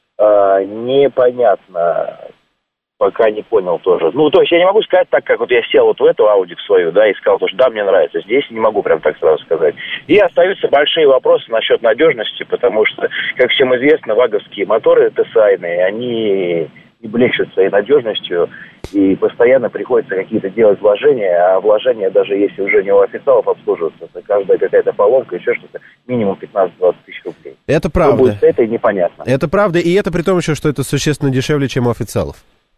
F: А, непонятно, пока не понял тоже. Ну, то есть я не могу сказать так, как вот я сел вот в эту Audi в свою, да, и сказал, что да, мне нравится. Здесь не могу прям так сразу сказать. И остаются большие вопросы насчет надежности, потому что, как всем известно, ваговские моторы тэ эс ай-ные, они не блещут своей надежностью, и постоянно приходится какие-то делать вложения, а вложения, даже если уже не у официалов обслуживаются, то каждая какая-то поломка, еще что-то, минимум пятнадцать-двадцать тысяч рублей.
B: Это правда.
F: Что будет с этой, непонятно.
B: Это правда, и это при том еще, что это существенно дешевле, чем у официалов.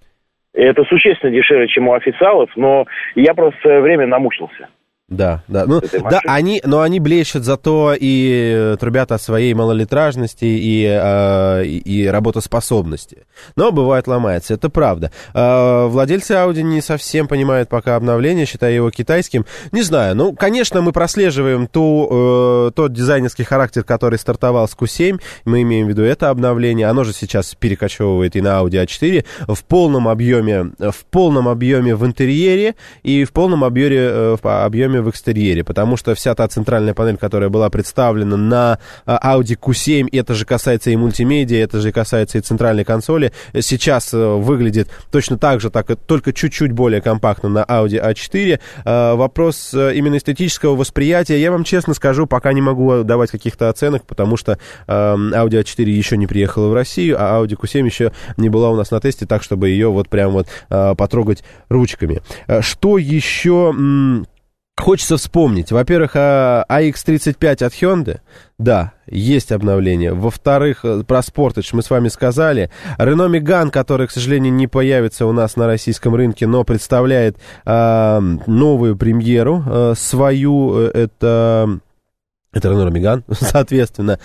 F: Это существенно дешевле, чем у официалов, но я просто в свое время намучился.
B: Да, да, ну, да, они, но они блещут зато и трубят о своей малолитражности и, э, и работоспособности. Но бывает ломается, это правда. Э, владельцы Audi не совсем понимают пока обновление, считая его китайским. Не знаю, ну, конечно, мы прослеживаем ту, э, тот дизайнерский характер, который стартовал с кью семь. Мы имеем в виду это обновление. Оно же сейчас перекочевывает и на Audi а четыре в полном объеме, в полном объеме в интерьере и в полном объеме, в объеме в экстерьере, потому что вся та центральная панель, которая была представлена на Audi кью семь, это же касается и мультимедиа, это же касается и центральной консоли, сейчас выглядит точно так же, так, только чуть-чуть более компактно на Audi а четыре. Вопрос именно эстетического восприятия, я вам честно скажу, пока не могу давать каких-то оценок, потому что Audi а четыре еще не приехала в Россию, а Audi кью семь еще не была у нас на тесте, так, чтобы ее вот прям вот потрогать ручками. Что еще... Хочется вспомнить. Во-первых, а икс тридцать пять от Hyundai. Да, есть обновление. Во-вторых, про Sportage мы с вами сказали. Renault Megane, который, к сожалению, не появится у нас на российском рынке, но представляет э, новую премьеру э, свою. Это... Это Renault Megane, соответственно,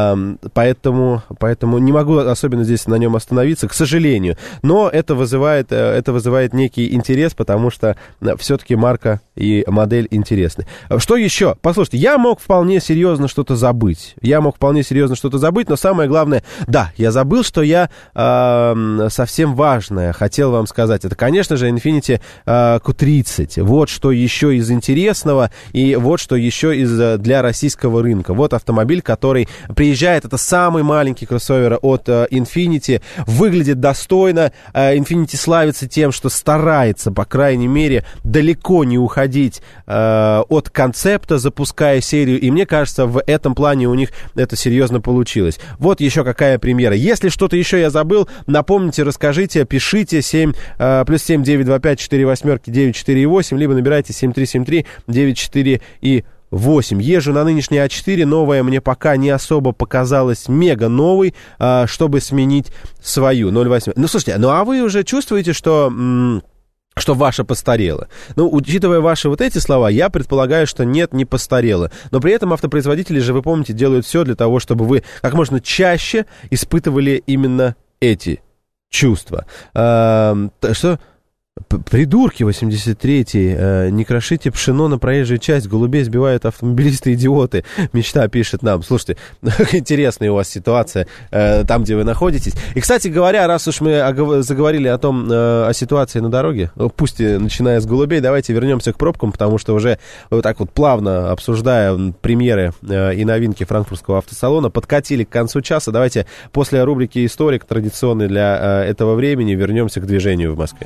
B: поэтому, поэтому не могу особенно здесь на нем остановиться, к сожалению. Но это вызывает, это вызывает некий интерес, потому что все-таки марка и модель интересны. Что еще? Послушайте, я мог вполне серьезно что-то забыть. Я мог вполне серьезно что-то забыть, но самое главное, да, я забыл, что я э, совсем важное хотел вам сказать. Это, конечно же, Infiniti э, кью тридцать. Вот что еще из интересного, и вот что еще из для российского рынка. Вот автомобиль, который приезжает, это самый маленький кроссовер от uh, Infiniti, выглядит достойно. uh, Infiniti славится тем, что старается, по крайней мере, далеко не уходить uh, от концепта, запуская серию, и мне кажется, в этом плане у них это серьезно получилось. Вот еще какая премьера. Если что-то еще я забыл, напомните, расскажите, пишите семь, uh, плюс семь девять два пять четыре восемь девять четыре восемь, либо набирайте семь три семь три девять четыре и восемь. Езжу на нынешней а четыре, новая мне пока не особо показалась мега новой, а, чтобы сменить свою ноль восемь. Ну, слушайте, ну а вы уже чувствуете, что... М- что ваша постарела. Ну, учитывая ваши вот эти слова, я предполагаю, что нет, не постарела. Но при этом автопроизводители же, вы помните, делают все для того, чтобы вы как можно чаще испытывали именно эти чувства. А, что... Придурки восемьдесят третий, э, не крошите пшено на проезжую часть, голубей сбивают автомобилисты-идиоты. Мечта пишет нам. Слушайте, интересная у вас ситуация э, там, где вы находитесь. И, кстати говоря, раз уж мы оговор- заговорили о том, э, о ситуации на дороге, пусть и начиная с голубей, давайте вернемся к пробкам, потому что уже вот так вот плавно обсуждая премьеры э, и новинки франкфуртского автосалона, подкатили к концу часа. Давайте после рубрики «Историк», традиционной для э, этого времени, вернемся к движению в Москве.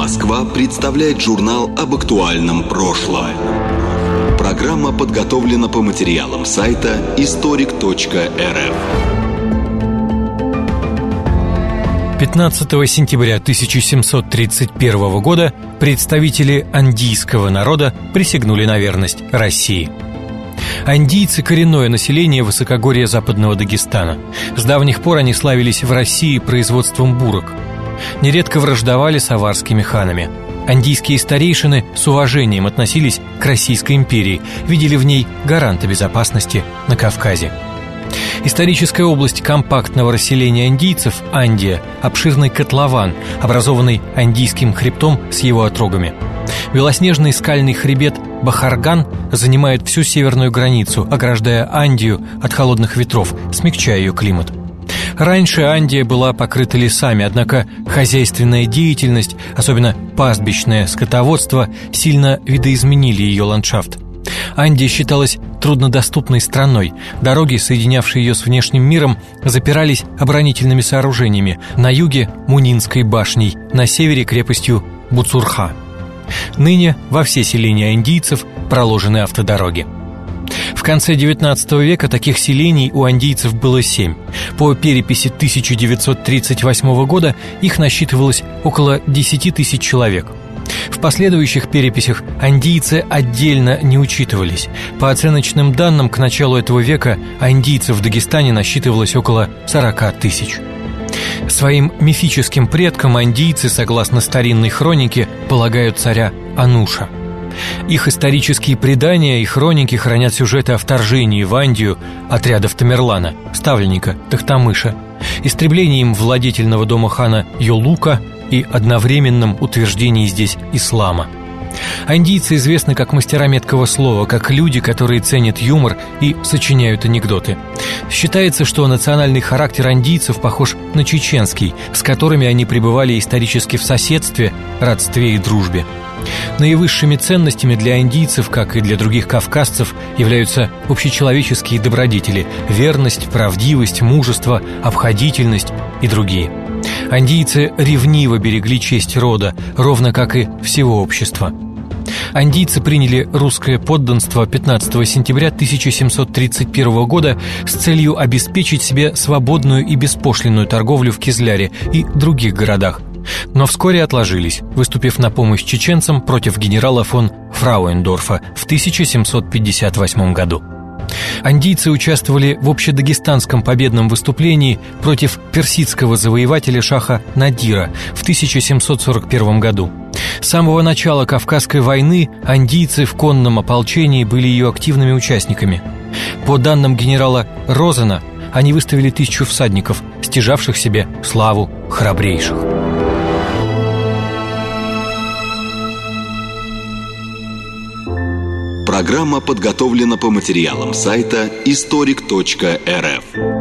L: Москва представляет журнал об актуальном прошлом. Программа подготовлена по материалам сайта историк точка эр эф.
M: пятнадцатого сентября тысяча семьсот тридцать первого года представители андийского народа присягнули на верность России. Андийцы – коренное население высокогорья западного Дагестана. С давних пор они славились в России производством бурок. Нередко враждовали с аварскими ханами. Андийские старейшины с уважением относились к Российской империи, видели в ней гаранта безопасности на Кавказе. Историческая область компактного расселения андийцев – Андия, обширный котлован, образованный Андийским хребтом с его отрогами. Белоснежный скальный хребет Бахарган занимает всю северную границу, ограждая Андию от холодных ветров, смягчая ее климат. Раньше Андия была покрыта лесами, однако хозяйственная деятельность, особенно пастбищное скотоводство, сильно видоизменили ее ландшафт. Андия считалась труднодоступной страной. Дороги, соединявшие ее с внешним миром, запирались оборонительными сооружениями. На юге – Мунинской башней, на севере – крепостью Буцурха. Ныне во все селения андийцев проложены автодороги. В конце девятнадцатого века таких селений у андийцев было семь. По переписи тысяча девятьсот тридцать восьмого года их насчитывалось около десять тысяч человек. В последующих переписях андийцы отдельно не учитывались. По оценочным данным, к началу этого века андийцев в Дагестане насчитывалось около сорок тысяч. Своим мифическим предкам андийцы, согласно старинной хронике, полагают царя Ануша. Их исторические предания и хроники хранят сюжеты о вторжении в Андию отрядов Тамерлана, ставленника Тохтамыша, истреблении им владетельного дома хана Йолука и одновременном утверждении здесь ислама. Андийцы известны как мастера меткого слова, как люди, которые ценят юмор и сочиняют анекдоты. Считается, что национальный характер андийцев похож на чеченский, с которыми они пребывали исторически в соседстве, родстве и дружбе. Наивысшими ценностями для андийцев, как и для других кавказцев, являются общечеловеческие добродетели – верность, правдивость, мужество, обходительность и другие. Андийцы ревниво берегли честь рода, ровно как и всего общества. Андийцы приняли русское подданство пятнадцатого сентября тысяча семьсот тридцать первого года с целью обеспечить себе свободную и беспошлинную торговлю в Кизляре и других городах. Но вскоре отложились, выступив на помощь чеченцам против генерала фон Фрауендорфа в тысяча семьсот пятьдесят восьмом году. Андийцы участвовали в общедагестанском победном выступлении против персидского завоевателя шаха Надира в тысяча семьсот сорок первом году. С самого начала Кавказской войны андийцы в конном ополчении были ее активными участниками. По данным генерала Розена, они выставили тысячу всадников, стяжавших себе славу храбрейших.
L: Программа подготовлена по материалам сайта историк точка эр эф.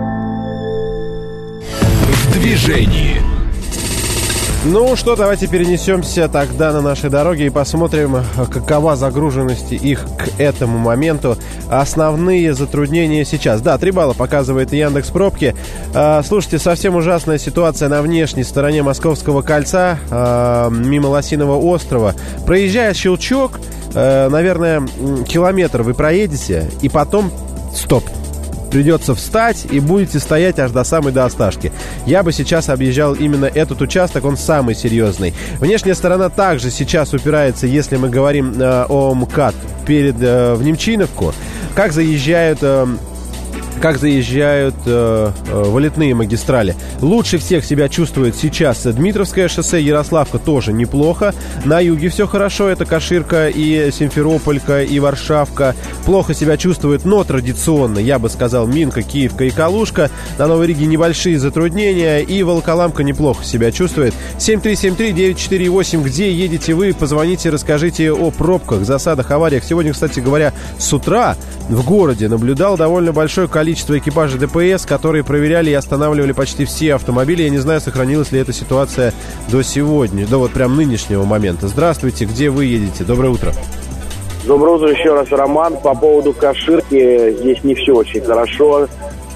A: В движении.
B: Ну что, давайте перенесемся тогда на наши дороги и посмотрим, какова загруженность их к этому моменту. Основные затруднения сейчас. Да, три балла показывает Яндекс.Пробки. А, слушайте, совсем ужасная ситуация на внешней стороне Московского кольца, а, мимо Лосиного острова. Проезжая Щелчок, а, наверное, километр вы проедете, и потом стоп. Придется встать и будете стоять аж до самой до Осташки. Я бы сейчас объезжал именно этот участок, он самый серьезный. Внешняя сторона также сейчас упирается, если мы говорим э, о МКАД, перед, э, в Немчиновку. Как заезжают... Э, как заезжают э, э, вылетные магистрали. Лучше всех себя чувствует сейчас Дмитровское шоссе, Ярославка тоже неплохо. На юге все хорошо, это Каширка и Симферополька и Варшавка. Плохо себя чувствует, но традиционно, я бы сказал, Минка, Киевка и Калужка. На Новой Риге небольшие затруднения, и Волоколамка неплохо себя чувствует. семь три семь три девять четыре восемь, где едете вы, позвоните, расскажите о пробках, засадах, авариях. Сегодня, кстати говоря, с утра в городе наблюдал довольно большое количество количество экипажей ДПС, которые проверяли и останавливали почти все автомобили. Я не знаю, сохранилась ли эта ситуация до сегодня, до вот прям нынешнего момента. Здравствуйте, где вы едете? Доброе утро.
F: Доброе утро еще раз, Роман. По поводу Каширки, здесь не все очень хорошо.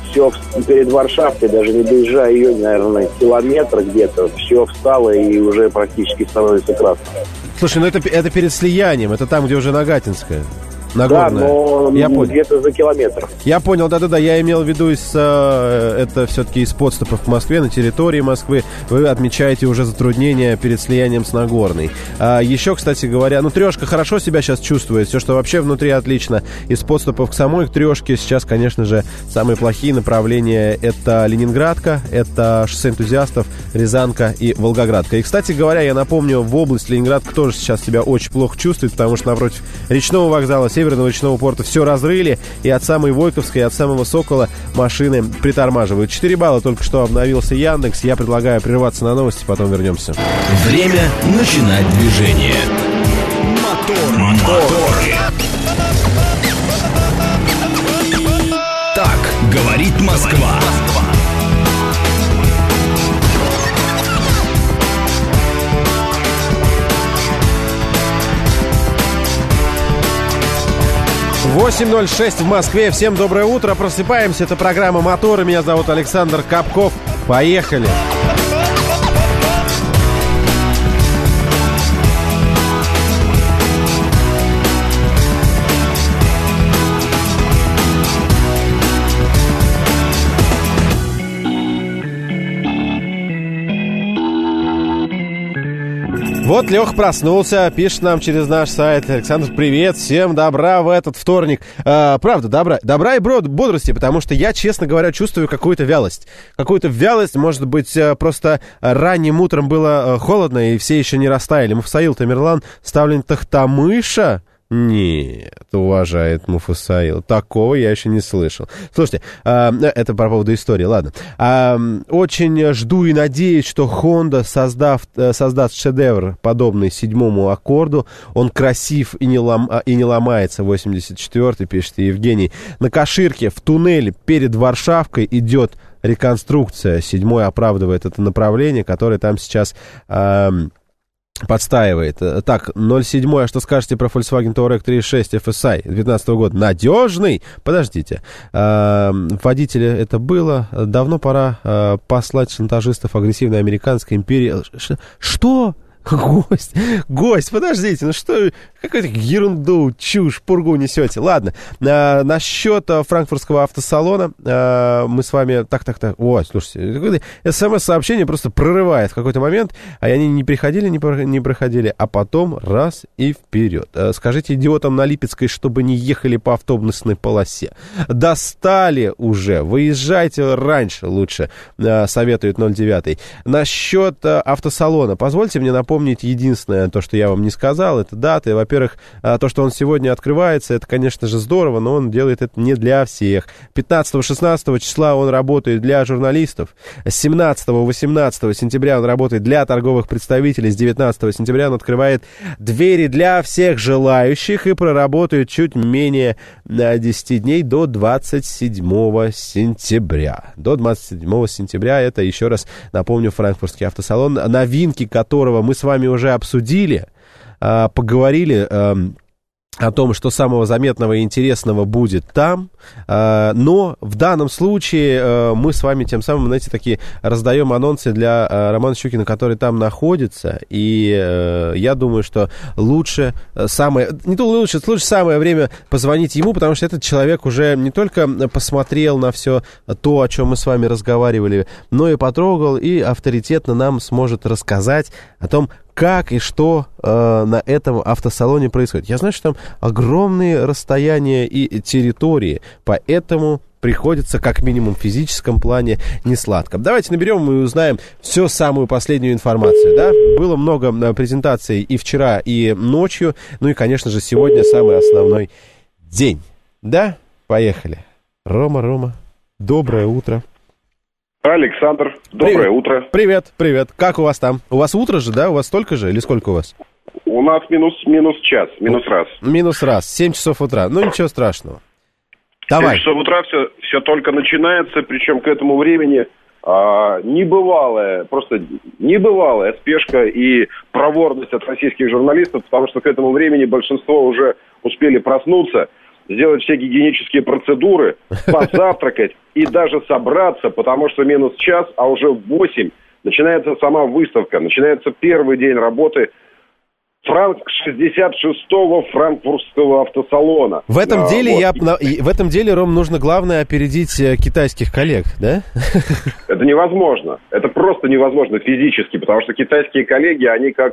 F: все перед Варшавкой, даже не доезжая ее, наверное, километр где-то, все встало и уже практически становится красным.
B: Слушай, ну это, это перед слиянием, это там, где уже Нагатинская.
F: Нагорная. Да, но
B: я понял.
F: Где-то за километр.
B: Я понял, да-да-да, я имел в виду из, это все-таки из подступов к Москве, на территории Москвы. Вы отмечаете уже затруднения перед слиянием с Нагорной. А еще, кстати говоря, ну, Трешка хорошо себя сейчас чувствует, все, что вообще внутри отлично. Из подступов к самой Трешке сейчас, конечно же, самые плохие направления — это Ленинградка, это шоссе энтузиастов, Рязанка и Волгоградка. И, кстати говоря, я напомню, в область Ленинградка тоже сейчас себя очень плохо чувствует, потому что напротив речного вокзала, Северного речного порта все разрыли, и от самой Войковской, и от самого Сокола машины притормаживают. четыре балла только что обновился Яндекс. Я предлагаю прерваться на новости, потом вернемся.
A: Время начинать движение. Мотор, мотор. Так говорит Москва.
B: восемь ноль шесть в Москве. Всем доброе утро. Просыпаемся. Это программа «Моторы». Меня зовут Александр Капков. Поехали. Вот Лех проснулся, пишет нам через наш сайт. Александр, привет, всем добра в этот вторник. А, правда, добра, добра и бодрости, потому что я, честно говоря, чувствую какую-то вялость. Какую-то вялость, может быть, просто ранним утром было холодно, и все еще не растаяли. Муфсаил Тамерлан, ставлен Тахтамыша. Нет, уважает Муфасаил. Такого я еще не слышал. Слушайте, э, это по поводу истории, ладно. Э, очень жду и надеюсь, что Honda, создав, э, создаст шедевр, подобный седьмому аккорду. Он красив и не, лом, и не ломается. восемьдесят четвёртый, пишет Евгений. На Каширке в туннеле перед Варшавкой идет реконструкция. Седьмой оправдывает это направление, которое там сейчас... Э, подстаивает. Так, ноль семь, а что скажете про Volkswagen Touareg три шесть эф эс ай две тысячи девятнадцатого года? Надежный? Подождите. Э, водителя это было. Давно пора э, послать шантажистов агрессивной американской империи. Ш- что? Гость, гость, подождите, ну что, какую-то ерунду, чушь, пургу несете. Ладно, а, насчет а, франкфуртского автосалона а, мы с вами... Так-так-так, ой, слушайте, смс-сообщение просто прорывает в какой-то момент, а они не приходили, не, про, не проходили, а потом раз и вперед. А, скажите идиотам на Липецкой, чтобы не ехали по автобусной полосе. Достали уже, выезжайте раньше лучше, а, советует ноль девять. Насчет а, автосалона, позвольте мне напомнить, Помнить единственное, то, что я вам не сказал, это даты. Во-первых, то, что он сегодня открывается, это, конечно же, здорово, но он делает это не для всех. пятнадцатого-шестнадцатого числа он работает для журналистов. С семнадцатого-восемнадцатого сентября он работает для торговых представителей. С девятнадцатого сентября он открывает двери для всех желающих и проработает чуть менее десять дней до двадцать седьмого сентября. До двадцать седьмого сентября, это, еще раз напомню, франкфуртский автосалон, новинки которого мы с вами уже обсудили, поговорили о том, что самого заметного и интересного будет там, но в данном случае мы с вами тем самым, знаете, такие раздаем анонсы для Романа Щукина, который там находится, и я думаю, что лучше самое, не то лучше, лучше самое время позвонить ему, потому что этот человек уже не только посмотрел на все то, о чем мы с вами разговаривали, но и потрогал, и авторитетно нам сможет рассказать о том, как и что э, на этом автосалоне происходит. Я знаю, что там огромные расстояния и территории, поэтому приходится, как минимум в физическом плане, не сладко. Давайте наберем и узнаем всю самую последнюю информацию. Да? Было много презентаций и вчера, и ночью. Ну и, конечно же, сегодня самый основной день. Да? Поехали. Рома, Рома, доброе утро.
N: Александр, доброе
B: привет.
N: утро.
B: Привет, привет. Как у вас там? У вас утро же, да? У вас столько же или сколько у вас?
N: У нас минус, минус час, минус раз.
B: Минус раз, семь часов утра. Ну, ничего страшного. Давай.
N: семь часов утра все, все только начинается, причем к этому времени а, небывалая, просто небывалая спешка и проворность от российских журналистов, потому что к этому времени большинство уже успели проснуться. сделать все гигиенические процедуры, позавтракать и даже собраться, потому что минус час, а уже в восемь начинается сама выставка, начинается первый день работы Франк шестьдесят шестого франкфуртского автосалона.
B: В этом
N: а,
B: деле,
N: вот.
B: я, в этом деле, Ром, нужно главное опередить китайских коллег, да?
N: Это невозможно. Это просто невозможно физически, потому что китайские коллеги, они как...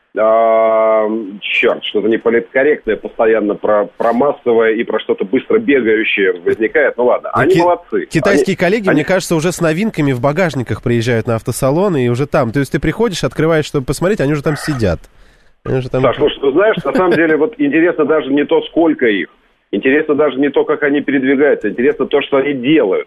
N: А, черт, что-то неполиткорректное постоянно про, про массовое и про что-то быстро бегающее возникает. Ну ладно, они
B: Ки-
N: молодцы.
B: Китайские
N: они,
B: коллеги,
N: они...
B: мне кажется, уже с новинками в багажниках приезжают на автосалоны и уже там. То есть ты приходишь, открываешь, чтобы посмотреть, они уже там сидят. Они уже там...
N: Саш, слушай, ты знаешь, на самом деле вот интересно даже не то, сколько их. Интересно даже не то, как они передвигаются. Интересно то, что они делают.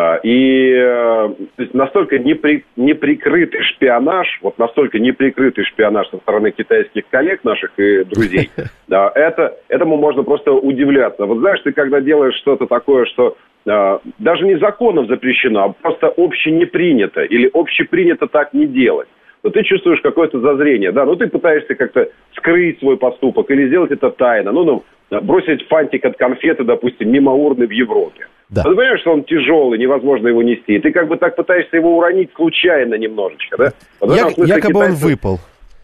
N: И то есть настолько непри, неприкрытый шпионаж, вот настолько неприкрытый шпионаж со стороны китайских коллег наших и друзей, да, это, этому можно просто удивляться. Вот знаешь, ты когда делаешь что-то такое, что а, даже не законом запрещено, а просто общенепринято или общепринято так не делать, то ты чувствуешь какое-то зазрение, да, ну ты пытаешься как-то скрыть свой поступок или сделать это тайно, ну, ну, бросить фантик от конфеты, допустим, мимо урны в Европе.
B: Да.
N: Ты понимаешь, что он тяжелый, невозможно его нести. И ты как бы так пытаешься его уронить случайно немножечко, да? Вот
B: Я,
N: смысле,
B: якобы
N: китайцы...
B: он выпал.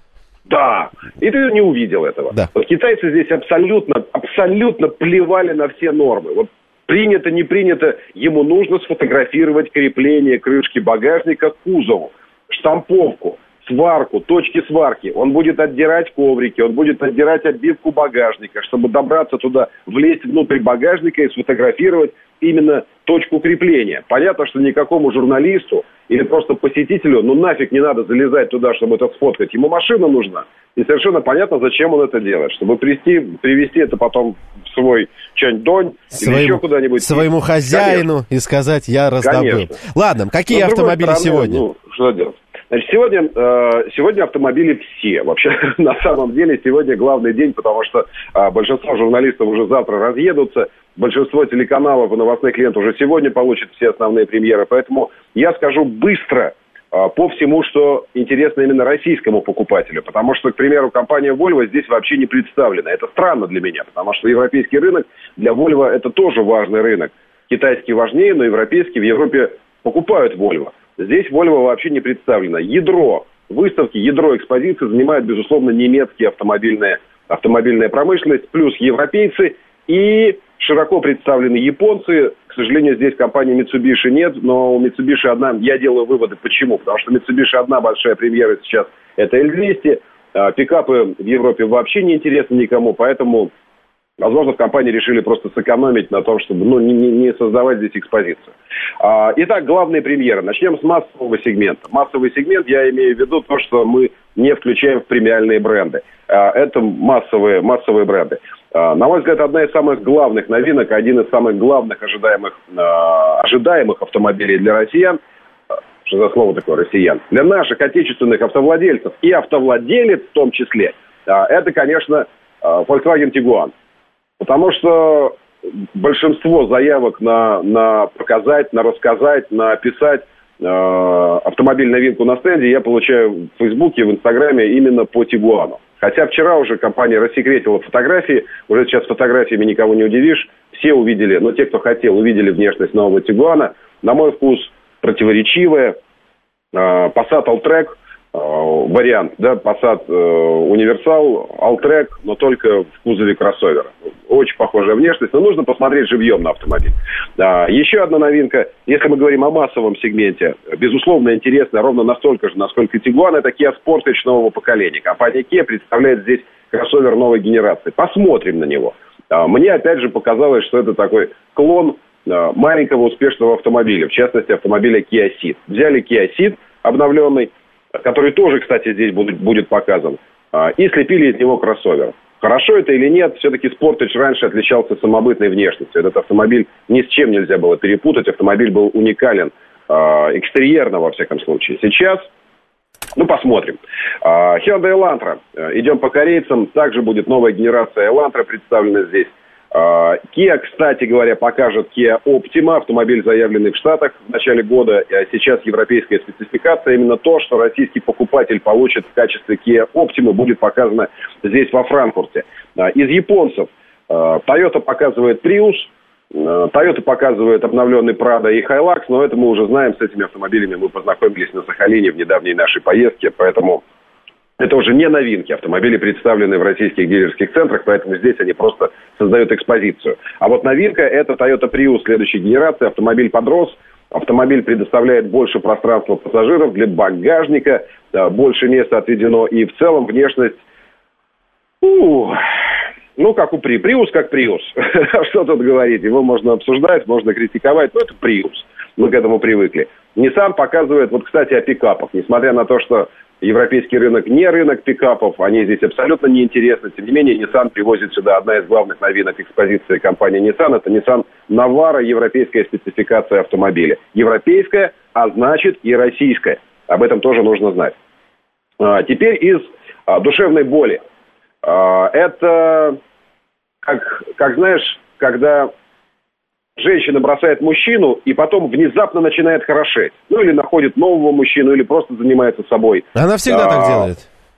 N: Да, и ты не увидел этого.
B: Да.
N: Вот китайцы здесь абсолютно, абсолютно плевали на все нормы. Вот принято, не принято, ему нужно сфотографировать крепление крышки багажника к кузову, штамповку, сварку, точки сварки. Он будет отдирать коврики, он будет отдирать обивку багажника, чтобы добраться туда, влезть внутрь багажника и сфотографировать именно точку крепления. Понятно, что никакому журналисту или просто посетителю, ну нафиг не надо залезать туда, чтобы это сфоткать. Ему машина нужна. И совершенно понятно, зачем он это делает. Чтобы привести, привести это потом в свой чань-донь или еще куда-нибудь.
B: Своему хозяину. Конечно. И сказать, я раздобыл. Конечно. Ладно, какие Но, автомобили стороны, сегодня?
N: Ну, что делать? Значит, сегодня, э, сегодня автомобили все. Вообще, на самом деле, сегодня главный день, потому что э, большинство журналистов уже завтра разъедутся, большинство телеканалов и новостных лент уже сегодня получат все основные премьеры. Поэтому я скажу быстро э, по всему, что интересно именно российскому покупателю. Потому что, к примеру, компания Volvo здесь вообще не представлена. Это странно для меня, потому что европейский рынок для Volvo это тоже важный рынок. Китайский важнее, но европейский в Европе покупают Volvo. Здесь Volvo вообще не представлено. Ядро выставки, ядро экспозиции занимает, безусловно, немецкие автомобильные, автомобильная промышленность, плюс европейцы и широко представлены японцы. К сожалению, здесь компании Mitsubishi нет, но у Mitsubishi одна, я делаю выводы, почему. Потому что Mitsubishi одна большая премьера сейчас, это эль двести. Пикапы в Европе вообще не интересны никому, поэтому... Возможно, в компании решили просто сэкономить на том, чтобы ну, не, не создавать здесь экспозицию. А, итак, главные премьеры. Начнем с массового сегмента. Массовый сегмент, я имею в виду то, что мы не включаем в премиальные бренды. А, это массовые, массовые бренды. А, на мой взгляд, одна из самых главных новинок, один из самых главных ожидаемых, а, ожидаемых автомобилей для россиян. Что за слово такое россиян? Для наших отечественных автовладельцев и автовладелец в том числе. А, это, конечно, Volkswagen Tiguan. Потому что большинство заявок на, на показать, на рассказать, на описать э, автомобиль новинку на стенде я получаю в Фейсбуке, в Инстаграме именно по Тигуану. Хотя вчера уже компания рассекретила фотографии, уже сейчас фотографиями никого не удивишь. Все увидели, но те, кто хотел, увидели внешность нового Тигуана. На мой вкус противоречивая. Э, Passat Alltrack. Вариант, да, Passat Универсал, Alltrack, но только в кузове кроссовера. Очень похожая внешность, но нужно посмотреть живьем на автомобиль. А, еще одна новинка, если мы говорим о массовом сегменте, безусловно, интересная, ровно настолько же, насколько Tiguan, это Kia Sportage нового поколения. Компания Kia представляет здесь кроссовер новой генерации. Посмотрим на него. А, мне, опять же, показалось, что это такой клон а, маленького успешного автомобиля, в частности, автомобиля Kia Ceed. Взяли Kia Ceed обновленный, который тоже, кстати, здесь будет, будет показан, и слепили из него кроссовер. Хорошо это или нет, все-таки Sportage раньше отличался самобытной внешностью. Этот автомобиль ни с чем нельзя было перепутать, автомобиль был уникален, экстерьерно, во всяком случае. Сейчас, ну, посмотрим. Hyundai Elantra, идем по корейцам, также будет новая генерация Elantra представлена здесь. Kia, кстати говоря, покажет Kia Optima, автомобиль, заявленный в Штатах в начале года. Сейчас европейская спецификация. Именно то, что российский покупатель получит в качестве Kia Optima, будет показано здесь, во Франкфурте. Из японцев Toyota показывает Prius, Toyota показывает обновленный Prado и Hilux, но это мы уже знаем, с этими автомобилями мы познакомились на Сахалине в недавней нашей поездке, поэтому это уже не новинки. Автомобили представлены в российских дилерских центрах, поэтому здесь они просто создают экспозицию. А вот новинка – это Toyota Prius следующей генерации. Автомобиль подрос, автомобиль предоставляет больше пространства пассажиров для багажника, больше места отведено, и в целом внешность, ну, ну как у Pri, Prius как Prius. Что тут говорить? Его можно обсуждать, можно критиковать, но это Prius. Мы к этому привыкли. Nissan показывает, вот, кстати, о пикапах. Несмотря на то, что европейский рынок не рынок пикапов, они здесь абсолютно неинтересны. Тем не менее, Nissan привозит сюда одна из главных новинок экспозиции компании Nissan. Это Nissan Navara, европейская спецификация автомобиля. Европейская, а значит и российская. Об этом тоже нужно знать. А, теперь из а, душевной боли. А, это, как, как знаешь, когда женщина бросает мужчину и потом внезапно начинает хорошеть. Ну, или находит нового мужчину, или просто занимается собой.
B: Она всегда а, так делает.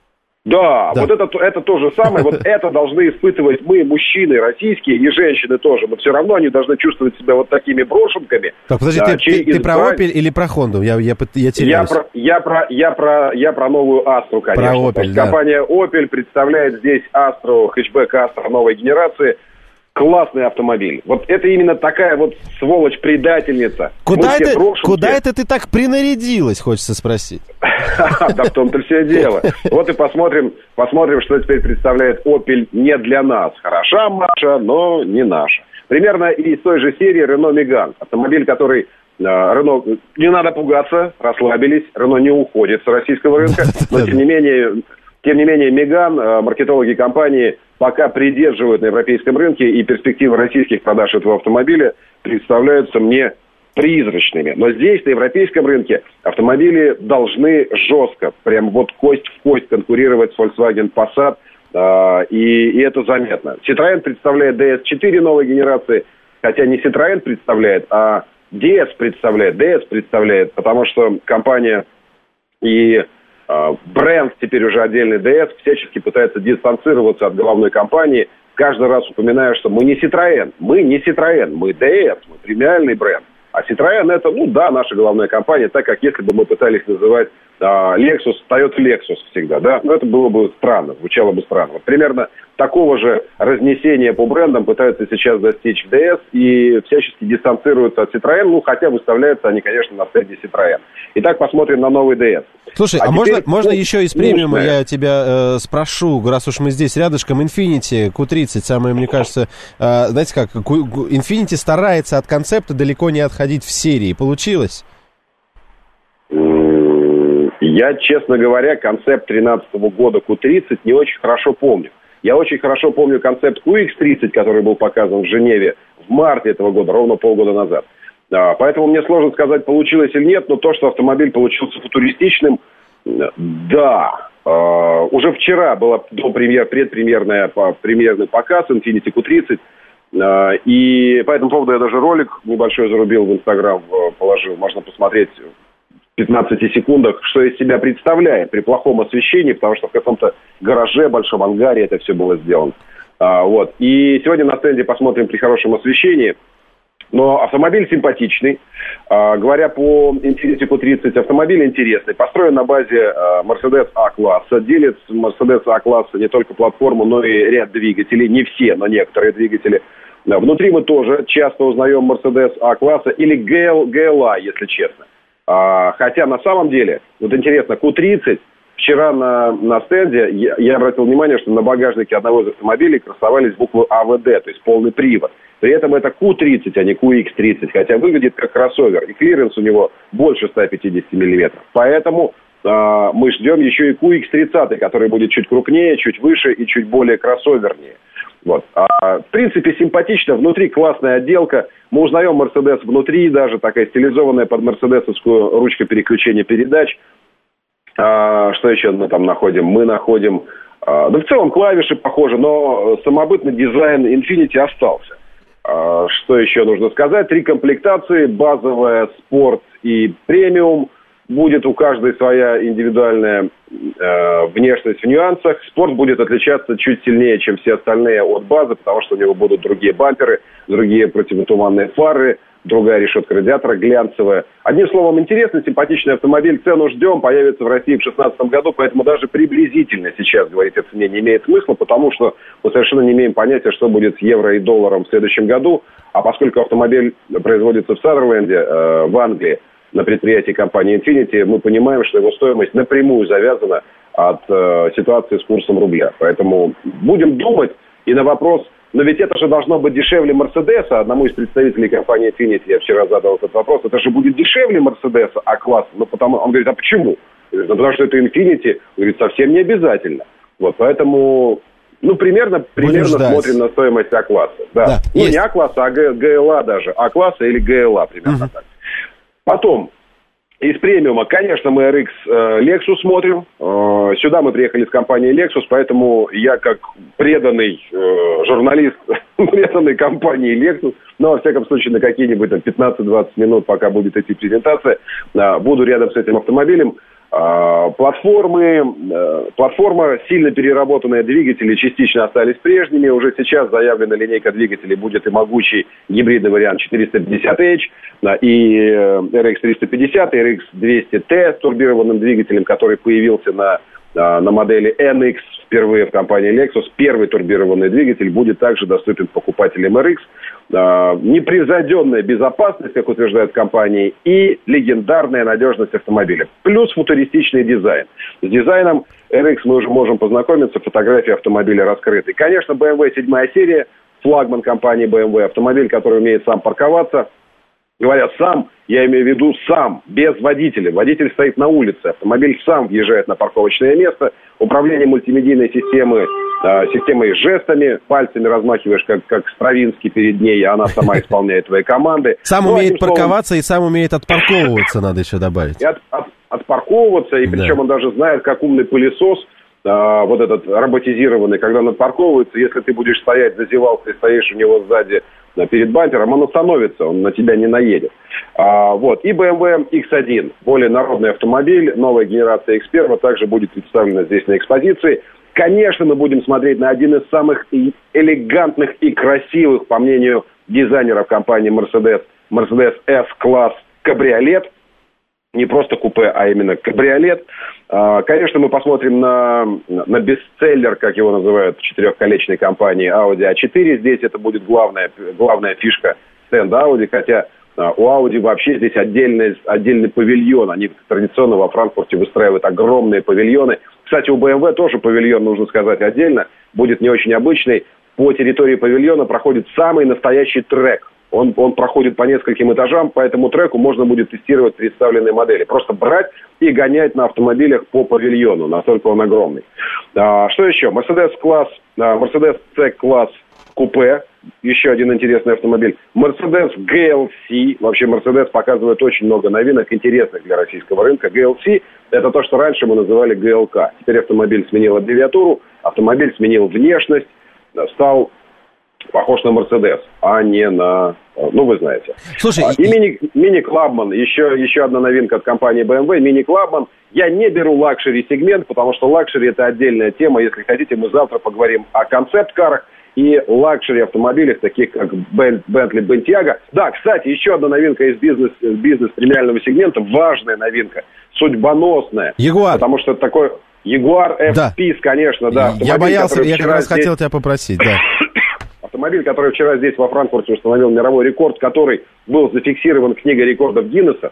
N: Да, да, вот это, это то же самое. Вот это должны испытывать мы, мужчины российские, и женщины тоже. Но все равно они должны чувствовать себя вот такими брошенками.
B: Так, подожди,
N: да,
B: ты, ты, ты про Opel или про Honda? Я, я, я теряюсь.
N: Я про, я, про, я, про, я про новую Astra, конечно.
B: Про Opel, да.
N: Компания Opel представляет здесь Astra, хэтчбэк Astra новой генерации. Классный автомобиль. Вот это именно такая вот сволочь-предательница.
B: Куда это, куда это ты так принарядилась, хочется спросить?
N: Да в том-то все дело. Вот и посмотрим, посмотрим, что теперь представляет Opel не для нас. Хороша Маша, но не наша. Примерно из той же серии Renault Megane. Автомобиль, который Renault, не надо пугаться, расслабились. Renault не уходит с российского рынка. Но тем не менее, тем не менее Megane, маркетологи компании пока придерживают на европейском рынке, и перспективы российских продаж этого автомобиля представляются мне призрачными. Но здесь, на европейском рынке, автомобили должны жестко, прям вот кость в кость конкурировать с Volkswagen Passat, э, и, и это заметно. Citroёn представляет ди эс четыре новой генерации, хотя не Citroёn представляет, а ди эс представляет, ди эс представляет, потому что компания и бренд, теперь уже отдельный ди эс, всячески пытается дистанцироваться от головной компании, каждый раз упоминая, что мы не Citroёn, мы не Citroёn, мы ди эс, мы премиальный бренд. А Citroёn это, ну да, наша головная компания, так как если бы мы пытались называть а, Lexus, Toyota Lexus всегда, да, ну это было бы странно, звучало бы странно. Вот примерно такого же разнесения по брендам пытаются сейчас достичь в ди эс и всячески дистанцируются от Citroёn, ну хотя выставляются они, конечно, на стенде Citroёn. Итак, посмотрим на новый ди эс.
B: Слушай, а, а можно, можно еще из премиума я тебя э, спрошу, раз уж мы здесь рядышком, Infiniti кью тридцать, самое, мне кажется, э, знаете как, Infiniti старается от концепта далеко не отходить в серии. Получилось?
N: Я, честно говоря, концепт тринадцатого года кью тридцать не очень хорошо помню. Я очень хорошо помню концепт кью икс тридцать, который был показан в Женеве в марте этого года, ровно полгода назад. Да, поэтому мне сложно сказать, получилось или нет, но то, что автомобиль получился футуристичным, да. Э, уже вчера была допремьер, предпремьерная, премьерный показ Infiniti кью тридцать, э, и по этому поводу я даже ролик небольшой зарубил в Инстаграм, положил, можно посмотреть в пятнадцати секундах, что из себя представляет при плохом освещении, потому что в каком-то гараже, большом ангаре это все было сделано. А, вот. И сегодня на стенде посмотрим при хорошем освещении. Но автомобиль симпатичный. А, говоря по Infiniti кью тридцать, автомобиль интересный. Построен на базе а, Mercedes А-класса. Делит Mercedes А-класса не только платформу, но и ряд двигателей. Не все, но некоторые двигатели. А, внутри мы тоже часто узнаем Mercedes А-класса или джи эл, джи эл ай, если честно. А, хотя на самом деле, вот интересно, кью тридцать, вчера на, на стенде я, я обратил внимание, что на багажнике одного из автомобилей красовались буквы а вэ дэ, то есть полный привод. При этом это кью тридцать, а не кью икс тридцать, хотя выглядит как кроссовер, и клиренс у него больше ста пятидесяти миллиметров. Поэтому э, мы ждем еще и кью икс тридцать, который будет чуть крупнее, чуть выше и чуть более кроссовернее. Вот. А, в принципе, симпатично, внутри классная отделка. Мы узнаем Mercedes внутри, даже такая стилизованная под мерседесовскую ручка переключения передач. А, что еще мы там находим? Мы находим... А, да в целом клавиши похожи, но самобытный дизайн Infiniti остался. А, что еще нужно сказать? Три комплектации: базовая, спорт и премиум. Будет у каждой своя индивидуальная э, внешность в нюансах. Спорт будет отличаться чуть сильнее, чем все остальные от базы, потому что у него будут другие бамперы, другие противотуманные фары, другая решетка радиатора глянцевая. Одним словом, интересный, симпатичный автомобиль. Цену ждем, появится в России в две тысячи шестнадцатом году, поэтому даже приблизительно сейчас говорить о цене не имеет смысла, потому что мы совершенно не имеем понятия, что будет с евро и долларом в следующем году. А поскольку автомобиль производится в Сандерленде, э, в Англии, на предприятии компании Infiniti, мы понимаем, что его стоимость напрямую завязана от э, ситуации с курсом рубля. Поэтому будем думать, и на вопрос, но ведь это же должно быть дешевле Мерседеса. Одному из представителей компании Infiniti я вчера задал этот вопрос. Это же будет дешевле Мерседеса А-класса. Ну, потому, он говорит, а почему? Я говорю, ну, потому что это Infiniti. Он говорит, совсем не обязательно. Вот, поэтому, ну, примерно, примерно смотрим на стоимость А-класса. Да. Да, ну, есть. Не А-класса, а ГЛА даже. А-класса или ГЛА, примерно uh-huh. так. Потом, из премиума, конечно, мы эр икс э, Lexus смотрим. Э, сюда мы приехали с компанией Lexus, поэтому я как преданный э, журналист, преданный компании Lexus, но, во всяком случае, на какие-нибудь там, пятнадцать-двадцать минут, пока будет идти презентация, э, буду рядом с этим автомобилем. Э, платформы, э, платформа, сильно переработанные двигатели частично остались прежними. Уже сейчас заявлена линейка двигателей будет и могучий гибридный вариант четыреста пятьдесят эйч, э, и эр икс триста пятьдесят, и эр икс двести ти с турбированным двигателем, который появился на, э, на модели эн икс впервые в компании Lexus. Первый турбированный двигатель будет также доступен покупателям эр икс. Э, непревзойденная безопасность, как утверждают компании, и легендарная надежность автомобиля. Плюс футуристичный дизайн. С дизайном эр икс мы уже можем познакомиться, фотографии автомобиля раскрыты. Конечно, бэ эм вэ седьмая серия, флагман компании бэ эм вэ, автомобиль, который умеет сам парковаться. Говоря сам, я имею в виду сам, без водителя. Водитель стоит на улице, автомобиль сам въезжает на парковочное место. Управление мультимедийной системой, э, системой жестами, пальцами размахиваешь, как, как Стравинский перед ней, а она сама исполняет твои команды.
B: Сам ну, умеет парковаться словом, и сам умеет отпарковываться, надо еще добавить.
N: И от, от, отпарковываться, и причем да. он даже знает, как умный пылесос, э, вот этот роботизированный, когда он отпарковывается, если ты будешь стоять, зазевался и стоишь у него сзади перед бампером, он остановится, он на тебя не наедет. А, вот. И бэ эм вэ икс один, более народный автомобиль, новая генерация икс один, также будет представлена здесь на экспозиции. Конечно, мы будем смотреть на один из самых элегантных и красивых, по мнению дизайнеров компании Mercedes, Mercedes S-класс кабриолет. Не просто купе, а именно кабриолет. Конечно, мы посмотрим на, на бестселлер, как его называют в четырехколечной компании Audi а четыре. Здесь это будет главная, главная фишка стенда Audi, хотя у Audi вообще здесь отдельный, отдельный павильон. Они традиционно во Франкфурте выстраивают огромные павильоны. Кстати, у бэ эм вэ тоже павильон, нужно сказать, отдельно. Будет не очень обычный. По территории павильона проходит самый настоящий трек. Он, он проходит по нескольким этажам, по этому треку можно будет тестировать представленные модели. Просто брать и гонять на автомобилях по павильону, настолько он огромный. А, что еще? Mercedes класс, а, Mercedes C-класс купе, еще один интересный автомобиль. Mercedes джи эл си, вообще Mercedes показывает очень много новинок, интересных для российского рынка. джи эл си – это то, что раньше мы называли джи эл кей. Теперь автомобиль сменил аббревиатуру, автомобиль сменил внешность, стал похож на Мерседес, а не на... Ну, вы знаете.
B: Слушай,
N: а, и мини, мини Clubman, еще, еще одна новинка от компании бэ эм вэ, мини Clubman. Я не беру лакшери-сегмент, потому что лакшери – это отдельная тема. Если хотите, мы завтра поговорим о концепт-карах и лакшери-автомобилях, таких как Bentley Bentayga. Да, кстати, еще одна новинка из бизнес, бизнес-премиального сегмента, важная новинка, судьбоносная.
B: Ягуар.
N: Потому что это такой... Ягуар эф-Пис, да. конечно, да.
B: Я боялся, я как раз здесь... хотел тебя попросить, да.
N: Автомобиль, который вчера здесь во Франкфурте установил мировой рекорд, который был зафиксирован книгой рекордов Гиннесса,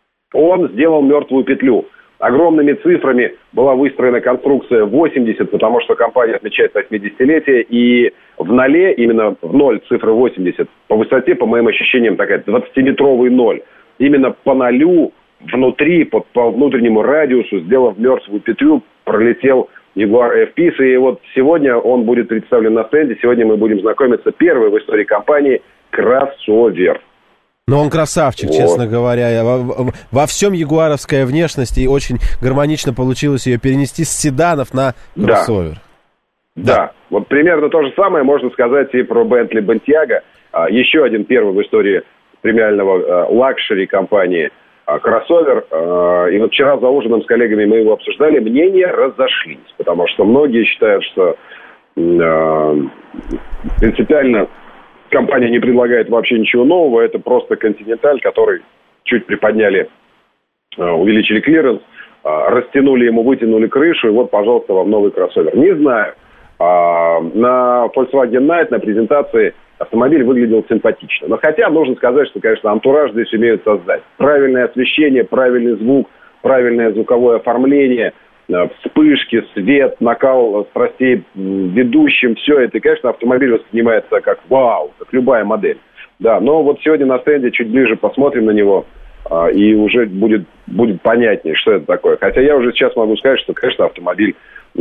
N: он сделал мертвую петлю. Огромными цифрами была выстроена конструкция восемьдесят, потому что компания отмечает восьмидесятилетие, и в ноле, именно в ноль цифра восемьдесят, по высоте, по моим ощущениям, такая двадцатиметровый ноль. Именно по нолю, внутри, по, по внутреннему радиусу, сделав мертвую петлю, пролетел Jaguar эф-Пис, и вот сегодня он будет представлен на стенде. Сегодня мы будем знакомиться первый в истории компании кроссовер.
B: Но он красавчик, вот. Честно говоря. Во, во всем ягуаровская внешность, и очень гармонично получилось ее перенести с седанов на кроссовер.
N: Да. да, вот примерно то же самое можно сказать и про Bentley Bentayga. Еще один первый в истории премиального лакшери компании а, кроссовер. А, и вот вчера за ужином с коллегами мы его обсуждали, мнения разошлись, потому что многие считают, что а, принципиально компания не предлагает вообще ничего нового, это просто Continental, который чуть приподняли, а, увеличили клиренс, а, растянули ему, вытянули крышу, и вот, пожалуйста, вам новый кроссовер. Не знаю. А, на Volkswagen Night, на презентации, автомобиль выглядел симпатично. Но хотя нужно сказать, что, конечно, антураж здесь умеют создать. Правильное освещение, правильный звук, правильное звуковое оформление, вспышки, свет, накал страстей ведущим, все это. И, конечно, автомобиль воспринимается как вау, как любая модель. Да, но вот сегодня на стенде чуть ближе посмотрим на него, и уже будет, будет понятнее, что это такое. Хотя я уже сейчас могу сказать, что, конечно, автомобиль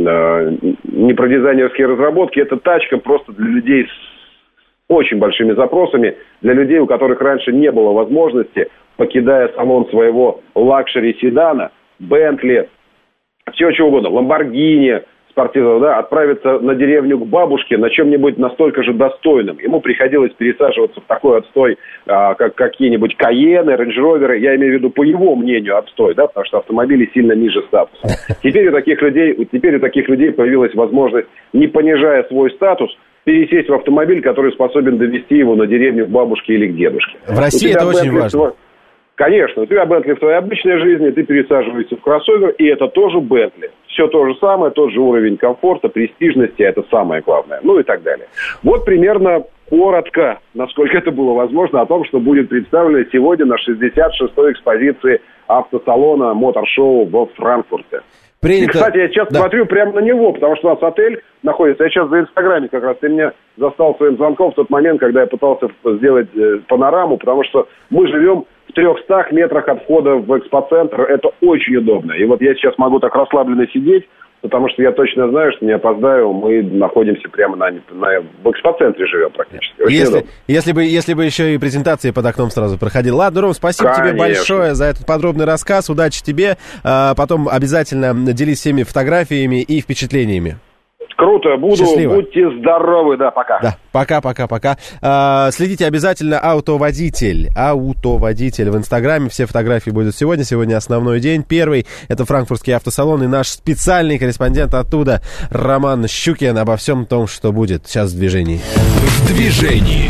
N: не про дизайнерские разработки, это тачка просто для людей с очень большими запросами, для людей, у которых раньше не было возможности, покидая салон своего лакшери-седана, Бентли, все чего угодно, Ламборгини спортивного, да, отправиться на деревню к бабушке на чем-нибудь настолько же достойном. Ему приходилось пересаживаться в такой отстой, а, как какие-нибудь Каены, Рейндж-Роверы, я имею в виду, по его мнению, отстой, да, потому что автомобили сильно ниже статуса. Теперь у таких людей, теперь у таких людей появилась возможность, не понижая свой статус, пересесть в автомобиль, который способен довести его на деревню к бабушке или к дедушке.
B: В России это очень
N: Бентли
B: важно.
N: Твой... Конечно, у тебя Бентли в твоей обычной жизни, ты пересаживаешься в кроссовер, и это тоже Бентли. Все то же самое, тот же уровень комфорта, престижности, это самое главное, ну и так далее. Вот примерно коротко, насколько это было возможно, о том, что будет представлено сегодня на шестьдесят шестой экспозиции автосалона Мотор-шоу во Франкфурте. Принято. И, кстати, я сейчас да. смотрю прямо на него, потому что у нас отель находится. Я сейчас за Инстаграме как раз. Ты меня застал своим звонком в тот момент, когда я пытался сделать э, панораму, потому что мы живем в трехстах метрах от входа в экспоцентр. Это очень удобно. И вот я сейчас могу так расслабленно сидеть, потому что я точно знаю, что не опоздаю. Мы находимся прямо на, на в экспоцентре живем практически.
B: Если, если, бы, если бы еще и презентации под окном сразу проходили. Ладно, Ром, спасибо Конечно. тебе большое за этот подробный рассказ. Удачи тебе. А, потом обязательно делись всеми фотографиями и впечатлениями.
N: Круто, буду, Счастливо. Будьте здоровы, да, пока.
B: Да, пока, пока, пока. А, следите обязательно «Аутоводитель», «Аутоводитель» в Инстаграме, все фотографии будут сегодня, сегодня основной день, первый, это франкфуртский автосалон, и наш специальный корреспондент оттуда, Роман Щукин, обо всем том, что будет сейчас в движении.
A: В движении.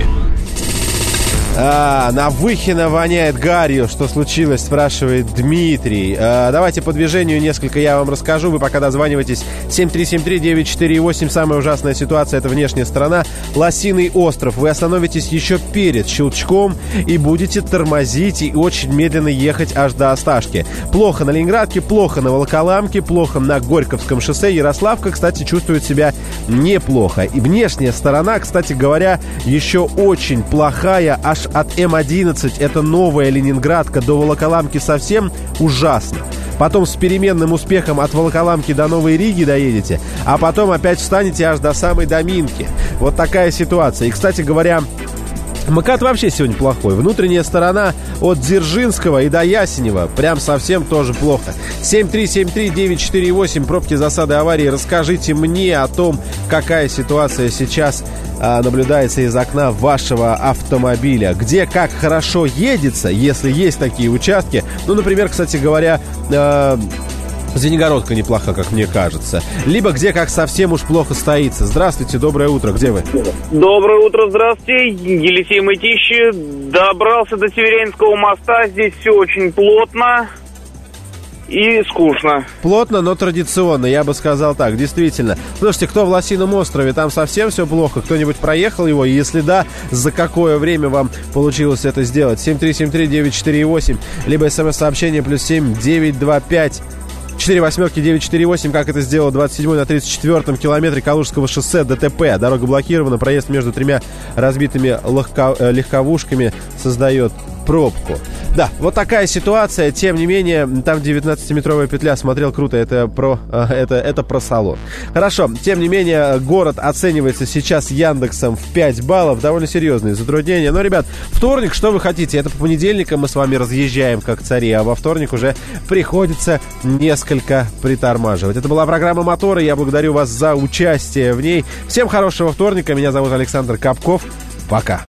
B: А, на Выхино воняет гарью. Что случилось, спрашивает Дмитрий. А, давайте по движению несколько я вам расскажу. Вы пока дозванивайтесь. семь три семь три девять четыре восемь. Самая ужасная ситуация — это внешняя сторона. Лосиный остров. Вы остановитесь еще перед щелчком и будете тормозить и очень медленно ехать аж до Осташки. Плохо на Ленинградке, плохо на Волоколамке, плохо на Горьковском шоссе. Ярославка, кстати, чувствует себя неплохо. И внешняя сторона, кстати говоря, еще очень плохая. Аж от эм одиннадцать, это новая Ленинградка, до Волоколамки совсем ужасно. Потом с переменным успехом от Волоколамки до Новой Риги доедете, а потом опять встанете аж до самой Доминки. Вот такая ситуация. И, кстати говоря, МКАД вообще сегодня плохой. Внутренняя сторона от Дзержинского и до Ясенева прям совсем тоже плохо. семь три семь три девять четыре восемь. Пробки, засады, аварии. Расскажите мне о том, какая ситуация сейчас а, наблюдается из окна вашего автомобиля. Где как хорошо едется, если есть такие участки. Ну, например, кстати говоря... Э, Звенигородка неплохо, как мне кажется. Либо где как совсем уж плохо стоится. Здравствуйте, доброе утро, где вы?
J: Доброе утро, здравствуйте. Елисей Мытищи. Добрался до Северянского моста. Здесь все очень плотно и скучно.
B: Плотно, но традиционно, я бы сказал так, действительно. Слушайте, кто в Лосином острове, там совсем все плохо? Кто-нибудь проехал его? И если да, за какое время вам получилось это сделать? семь три семь три девять четыре восемь, либо смс-сообщение плюс семь девять два пять четыре восьмерки девять четыре восемь, как это сделал двадцать седьмой на тридцать четвёртом километре Калужского шоссе, ДТП. Дорога блокирована, проезд между тремя разбитыми легко, легковушками создает пробку. Да, вот такая ситуация. Тем не менее, там девятнадцатиметровая петля, смотрел, круто, это про, это, это про салон. Хорошо, тем не менее, город оценивается сейчас Яндексом в пять баллов. Довольно серьезные затруднения. Но, ребят, вторник, что вы хотите? Это по понедельникам мы с вами разъезжаем как цари, а во вторник уже приходится несколько притормаживать. Это была программа «Моторы». Я благодарю вас за участие в ней. Всем хорошего вторника. Меня зовут Александр Капков. Пока.